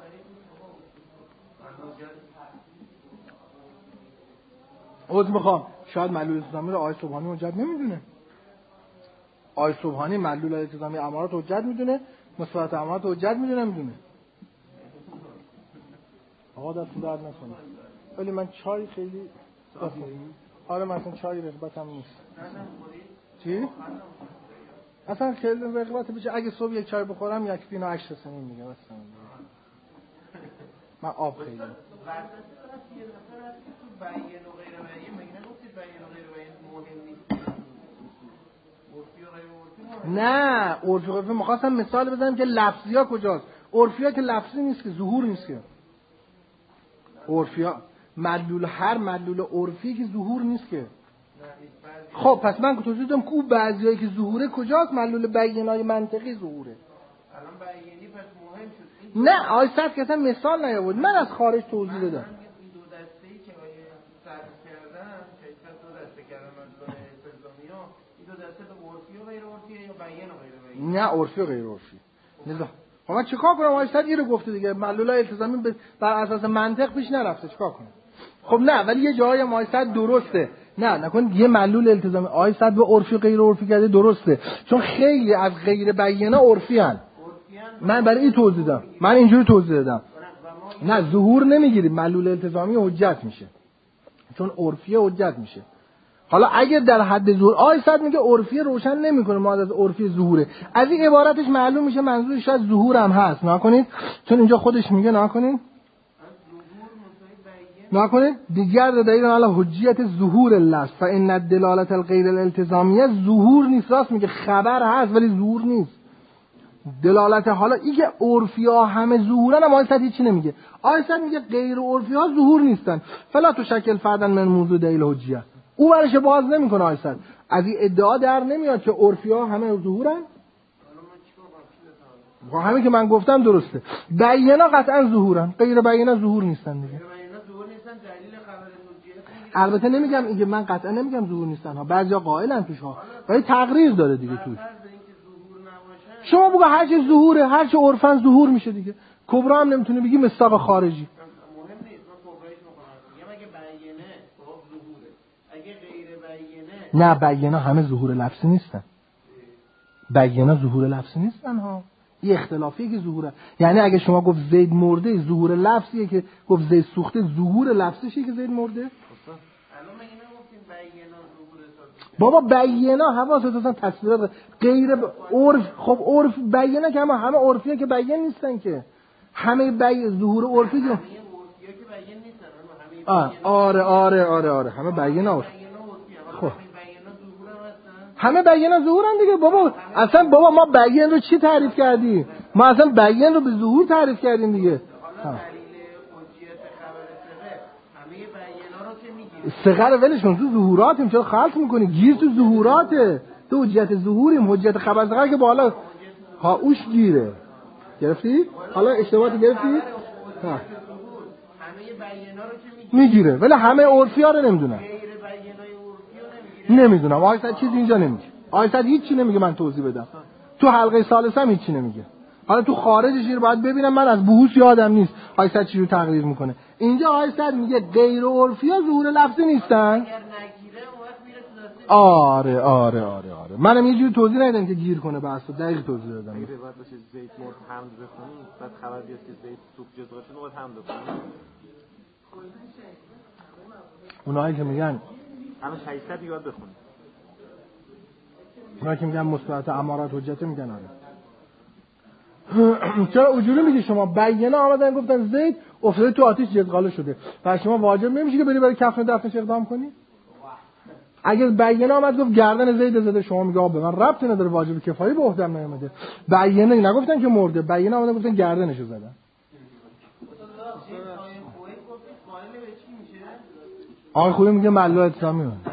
عذر میخوام شاید معلول التزامی رو آقای سبحانی حجت نمیدونه. آقای سبحانی معلول التزامی امارات حجت میدونه، مثبت امارات حجت میدونه میدونه. آقا دستون درد نکنه. ولی من چای خیلی آره مثلا چای رغبتم نیست. چی؟ اصلا خیلی رغبت بشه اگه صبح یک چای بخورم یک فینا هشت سنین میگه مثلا. من آب خیلی. بیان و غیر بیان مهم نیست؟ عرفی و غیر عرفی؟ نه عرفی و غیر می‌خواستم مثال بزنم که لفظی ها کجاست. عرفی ها که لفظی نیست که، ظهور نیست که. عرفی ها مدلول، هر مدلول عرفی که ظهور نیست که. خب پس من توضیح دادم که اون بعضیایی که ظهوره کجاست، مدلول بیانای منطقی ظهوره. الان بیانی پس مهم شد. نه آی صد که اصلا مثال نیاورد، من از خارج توضیح دادم. این دو دسته‌ای که آیه تعریف کردن، که دو دسته کردن مدلول التزامی ها، این دو دسته به عرفی و غیر عرفی یا بیان و غیر بیان؟ نه عرفی و غیر عرفی. نزا خب من چیکار کنم؟ آی صد اینو گفته دیگه، مدلولای التزامی بر اساس منطق پیش نرفته، چیکار کنم؟ خب نه ولی یه جایی آی صد درسته. نه نکن یه معلول التزامی آی صد به عرفی و غیر عرفی کرده درسته، چون خیلی از غیر بیانه عرفی ان. من برای این توضیح دادم، من اینجوری توضیح دادم. نه ظهور نمیگیریم، معلول التزامی حجت میشه، چون عرفی حجت میشه. حالا اگر در حد ظهور آی صد میگه عرفی روشن نمیکنه، ما از عرفی ظهوره، از این عبارتش معلوم میشه منظورش از ظهور هم هست. نکنید چون اینجا خودش میگه نکنید نکنید دیگر دلیل علی حجیت ظهور لفظ فان الدلالت الغیر الالتزامیه ظهور نیست. راست میگه خبر هست ولی ظهور نیست. دلالت حالا این که عرفی ها همه ظهورن، اما آیت هیچی نمیگه. آیت میگه غیر عرفی ها ظهور نیستن، فلا تو شکل فردن من موضوع دلیل حجیه. او برش باز نمیکنه. آیت از این ادعا در نمیاد که عرفی ها همه ظهورن. با همین که من گفتم درسته. بینا قطعا ظهورن، غیر بینا ظهور نیستن دیگه. البته نمیگم اینکه من قطعا نمیگم ظهور نیستن ها، بعضیا قائلن توش ها، ولی تقریر داره دیگه توش. شما بگو هر چه ظهوره، هر چه عرفن ظهور میشه دیگه. کبرا هم نمیتونه بگی مصداق خارجی. مهم نیست، من کبرایش میکنم. میگم اگه بیانه خب ظهوره، اگه غیر بیانه نه بیانه همه ظهور لفظی نیستن. بیانه ظهور لفظی نیستن ها. این اختلافیه که ظهوره. یعنی اگه شما گفت زید مرده ظهور لفظیه، که گفت زید سوخته ظهور لفظیه که زید مرده. بابا بینا حواست اصلا تصویرات غیر ب... عرف. خب عرف بینا که همه همه عرفیه که بیان نیستن که، همه بی ظهور عرفی که آه آره آره آره آره همه بینا. خب همه بینا ظهورن دیگه بابا. اصلا بابا ما بیان رو چی تعریف کردیم؟ ما اصلا بیان رو به ظهور تعریف کردیم دیگه. ها صغر ولش کن، تو ظهوراتیم، چرا خلط میکنی؟ گیر تو ظهوراته، تو حجت ظهوریم، حجت خبر صغر که بالا ها اوش گیره. گرفتی؟ حالا اشتباهی گرفتی؟ ها میگیره ولی همه عرفی ها رو نمیدونم. نمیدونم آیت چیزی اینجا نمیگه. آیت هیچی نمیگه من توضیح بدم. تو حلقه ثالثم هیچی نمیگه. حالا تو خارجش رو باید ببینم، من از بحوث یادم نیست آیت چی رو تقریر میکنه. اینجا آیت میگه غیر عرفی ها ظهور لفظی نیستن. آره آره آره آره منم یه جوری توضیح ندادم که گیر کنه، بحث رو دقیق توضیح دادم. اگه باید باشه زید مرد حمد بخونی، بعد خبر بیاد که زید سوخت جزوه شده، باید حمد بخونی. اونایی که میگن همه ششصد یاد بخونی، اونایی که میگن مثبت امارات حجت میگن آره. چرا اونجوری میگی شما؟ بینا آمدن گفتن زید افتاده تو آتش جزغاله شده، پس شما واجب نمیشه که بری برای کفن دفنش اقدام کنی؟ اگه بینا آمد گفت گردن زید زده، شما میگه آب به من ربطی نداره، واجب کفایی به عهدم نیامده. بینا نگفتن که مرده، بینا آمدن گفتن گردنشو زدن. آقای خوبی میگه ملال اتسامی من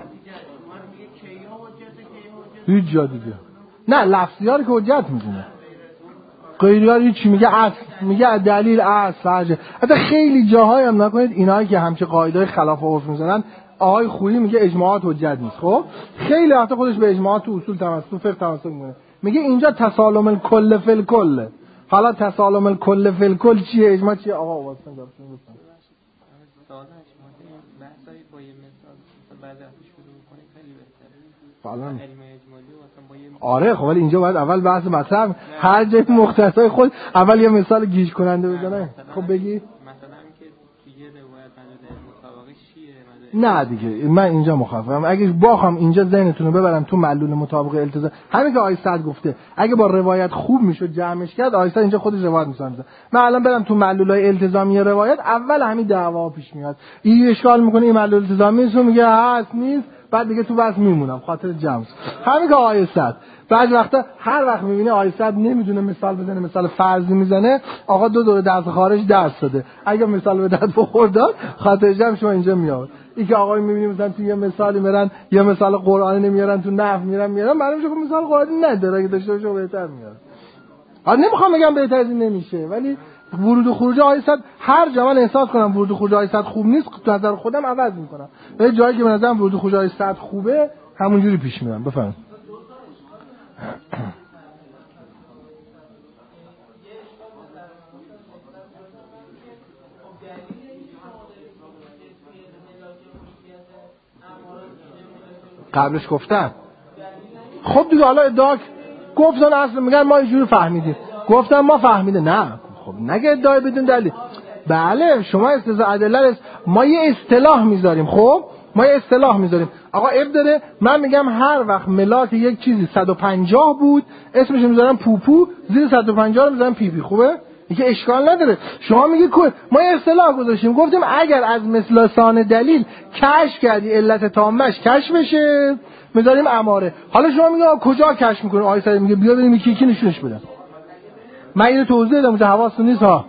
هیچ جا دیگه نه، لفظی ها رو که حجت میدونه، غیری ها هیچی میگه اصل، میگه دلیل اصل حجه. حتی خیلی جاهای هم نکنید اینایی که همچه قاعده های خلاف عرف میزنن، آقای خویی میگه اجماعات حجت نیست. خب خیلی وقتا خودش به اجماعات تو اصول تمسک، تو فقه تمسک میکنه، میگه اینجا تسالم الکل فی الکل. حالا تسالم الکل فی الکل چیه؟ اجماع چیه؟ آقا واسه دارم گفتم بحثایی با یه مثال بعد از شروع کنیم خیلی بهتره. فعلا علم اجمالی و مثلا با یه آره خب ولی اینجا باید اول بحث مطلب هر جای مختصای خود اول یه مثال گیج کننده بزنه. خب بگی مثلا که توی روایت مدل مسابقه شیعه مدل نه دیگه من اینجا مخالفم. اگه باخم اینجا ذهنتون رو ببرم تو معلول مطابق التزام، همین که آقای سعد گفته اگه با روایت خوب میشد جمعش کرد، آقای سعد اینجا خودش روایت میسازه. من الان برم تو معلولای التزامی روایت، اول همین دعوا پیش میاد، این اشکال میکنه این معلول التزامی است، میگه هست نیست، بعد دیگه تو بس میمونم خاطر جمع. همین که آقای سعد بعضی وقتا هر وقت میبینه آقای سعد نمیدونه مثال بزنه، مثال فرضی میزنه، آقا دو دوره درس خارج درس داده، اگه مثال به درد بخورد خاطر جمع شما اینجا میاد. این که آقای میبینیم مثلا تو یه مثالی میرن یه مثال قرآنی نمیارن، تو نحو میرن میارن، معلومه که مثال قرآنی نداره، اگه داشته باشه بهتر میاره. آ نمیخوام بگم بهتر از این نمیشه، ولی ورود و خروج آقای سعد هر جا من احساس کنم ورود و خروج آقای سعد خوب نیست، تو نظر خودم عوض میکنم. ولی جایی که به نظرم ورود و خروج آقای سعد خوبه همونجوری پیش میرم. بفرمایید. قبلش گفتن خب دیگه حالا ادعا گفتن اصلا میگن ما اینجوری فهمیدیم، گفتن ما فهمیده، نه خب نگه ادعای بدون دلیل. بله شما استدلال ادله، ما یه اصطلاح میذاریم، خب ما یه اصطلاح میذاریم، آقا اب داره، من میگم هر وقت ملاک یک چیزی صد و پنجاه بود اسمش میذارم پوپو، زیر صد و پنجاه رو میذارم پی پی. خوبه دیگه اشکال نداره. شما میگی ما یه اصطلاح گذاشتیم، گفتیم اگر از مثلثان دلیل کشف کردی علت تامش کشف بشه میذاریم اماره. حالا شما میگی کجا کشف میکنه؟ آقای سعید میگه بیا بریم یکی یکی نشونش بدم. من اینو توضیح دادم، حواستون نیست ها.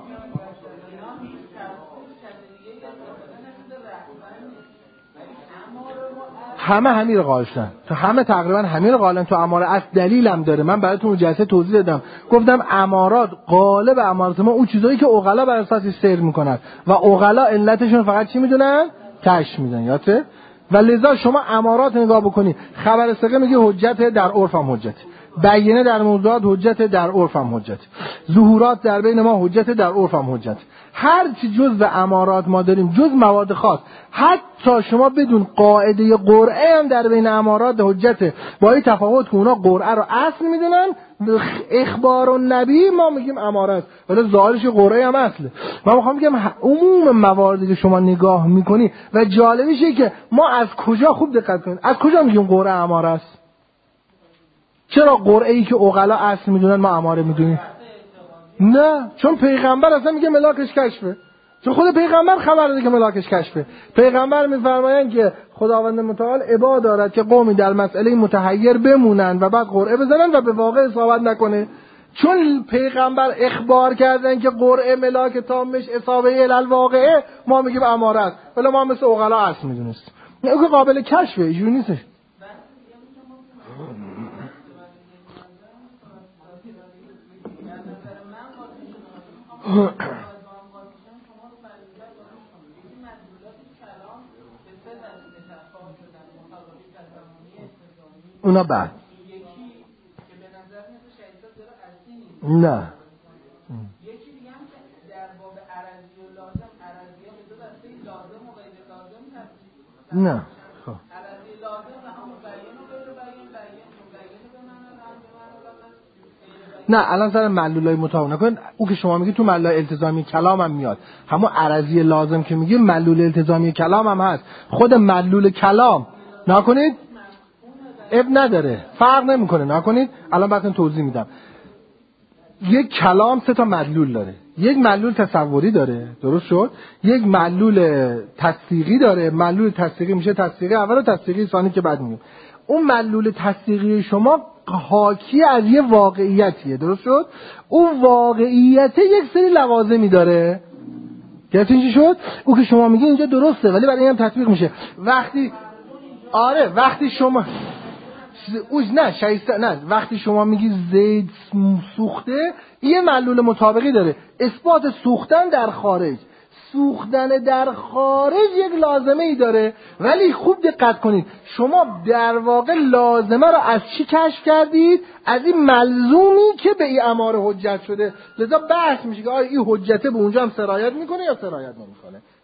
همه همین رو قائلن، تو همه تقریبا همین رو قائلن، تو اماره اصل دلیلم داره. من براتون جلسه توضیح دادم، گفتم امارات غالب امارات ما اون چیزایی که عقلا بر اساسش سیر میکنن و عقلا علتشون فقط چی میدونن؟ کشف میدن. یاته؟ و لذا شما امارات نگاه بکنید، خبر ثقه میگه حجت در عرف هم حجت، بیانه در موضوعات حجت در عرف هم حجت، ظهورات در بین ما حجت در عرف هم حجت. هر چی جز به امارات ما داریم جز مواد خاص، حتی شما بدون قاعده قرعه هم در بین امارات حجته، با این تفاوت که اونا قرعه رو اصل میدونن، اخبار النبی ما میگیم امارات، ولی ظاهرش قرعه هم اصله. من میخوام بگم عموم مواردی که شما نگاه میکنی و جالبیشه که ما از کجا خوب دقت کنید، از کجا میگیم قرعه اماره است؟ چرا قرعه ای که عقلا اصل میدونن ما اماره میدونیم؟ نه، چون پیغمبر اصلا میگه ملاکش کشفه، چون خود پیغمبر خبر داده که ملاکش کشفه. پیغمبر میفرمایند که خداوند متعال عبا دارد که قومی در مسئله متحیر بمونن و بعد قرعه بزنن و به واقع اصابت نکنه. چون پیغمبر اخبار کردن که قرعه ملاک تامش اصابه الواقعه، ما میگیم اماره است، ولی ما مثل عقلا اصل میدونستیم. این قابل کشفه، اینجوری نیست. اونا بعد نه یکی دیگه هم که در باب عرضی و لازم، عرضی ها به دو دسته لازم و غیر لازم تقسیم نه. خب عرضی لازم و هم مبین و غیر مبین، بیان مبین به معنی هم به معنی نه. الان سر معلولای مطابق نکن، او که شما میگی تو معلول التزامی کلام هم میاد، همون عرضی لازم که میگی معلول التزامی کلام هم هست. خود معلول کلام نکنید اب نداره، فرق نمیکنه، نکنید. الان براتون توضیح میدم. یک کلام سه تا معلول داره، یک معلول تصوری داره، درست شد، یک معلول تصدیقی داره. معلول تصدیقی میشه تصدیقی اول و تصدیقی ثانی که بعد میگیم. اون معلول تصدیقی شما حاکی از یه واقعیتیه، درست شد. اون واقعیت یک سری لوازمی داره. گرفتین چی شد؟ او که شما میگی اینجا درسته ولی برای این هم تطبیق میشه. وقتی آره وقتی شما اوج نه شایسته نه وقتی شما میگی زید سوخته، یه معلول مطابقی داره، اثبات سوختن در خارج. سوختن در خارج یک لازمه ای داره، ولی خوب دقت کنید، شما در واقع لازمه رو از چی کشف کردید؟ از این ملزومی که به این اماره حجت شده. لذا بحث میشه که آیا این حجته به اونجا هم سرایت میکنه یا سرایت نمیکنه.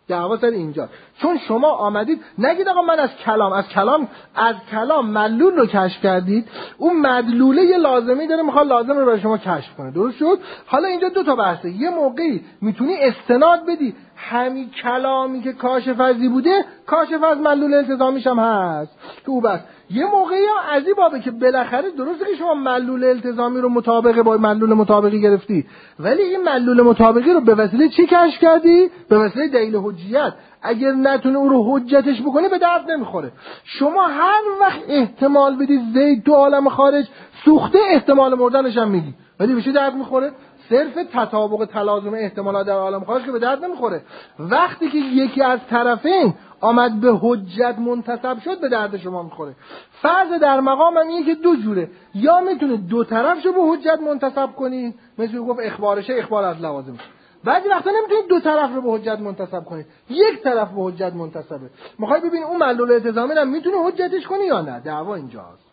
دعوا سر اینجا. چون شما آمدید نگید آقا من از کلام از کلام از کلام مدلول رو کشف کردید، اون مدلوله یه لازمی داره میخواد لازم رو برای شما کشف کنه. درست شد؟ حالا اینجا دو تا بحثه. یه موقعی میتونی استناد بدی همین کلامی که کاشف ازی بوده کاشف از مدلول التزامیش هم هست که او بس. یه موقعی هم از این بابه که بالاخره درسته که شما مدلول التزامی رو مطابقه با مدلول مطابقی گرفتی، ولی این مدلول مطابقی رو به وسیله چی کشف کردی؟ به وسیله دلیل حجیت. اگر نتونه اون رو حجتش بکنی به درد نمیخوره. شما هر وقت احتمال بدی زید تو عالم خارج سوخته، احتمال مردنش هم میگی، ولی به چه درد میخوره؟ صرف تطابق تلازم احتمالات در عالم خارج که به درد نمیخوره. وقتی که یکی از طرفین آمد به حجت منتسب شد به درد شما میخوره. فرض در مقام هم اینه که دو جوره، یا میتونه دو طرفشو به حجت منتسب کنی، مثل گفت اخبارشه اخبار از لوازمش. بعضی وقتا نمیتونید دو طرف رو به حجت منتسب کنید، یک طرف به حجت منتسبه. میخوای ببین اون مدلول التزامی رو میتونه حجتش کنی یا نه؟ دعوا اینجاست.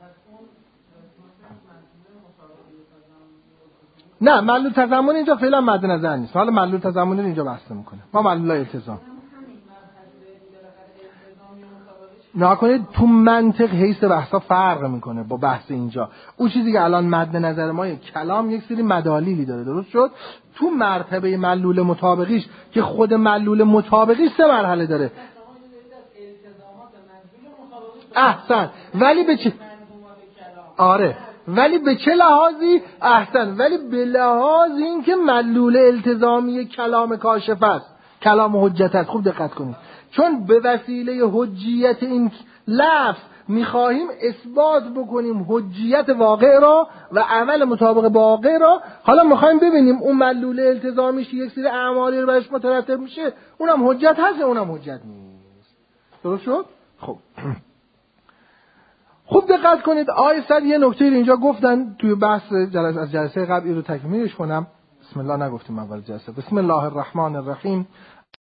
نه مدلول تضمن اینجا فعلا مد نظر نیست. حالا مدلول تضمن رو اینجا بحث میکنه. ما مدلول التزام نه کنید تو منطق حیث بحثا فرق میکنه با بحث اینجا. اون چیزی که الان مد نظر ما کلام یک سری مدالیلی داره، درست شد؟ تو مرتبه مدلول مطابقیش که خود مدلول مطابقیش سه مرحله داره. احسن. ولی به چه آره ولی به چه لحاظی؟ احسن. ولی به لحاظ این که مدلول التزامی کلام کاشف است، کلام حجت است. خوب دقت کنید، چون به وسیله حجیت این لفظ میخواهیم اثبات بکنیم حجیت واقع را و عمل مطابق با واقع را. حالا میخوایم ببینیم اون مدلول التزامیش یک سری اعمالی رو برش مترتب میشه، اونم حجت هست اونم حجت نیست. درست شد؟ خب خوب دقت کنید. آیه صد یه نکته رو اینجا گفتن توی بحث جلسه از جلسه قبلی رو تکمیلش کنم. بسم الله نگفتیم اول جلسه. بسم الله الرحمن الرحیم.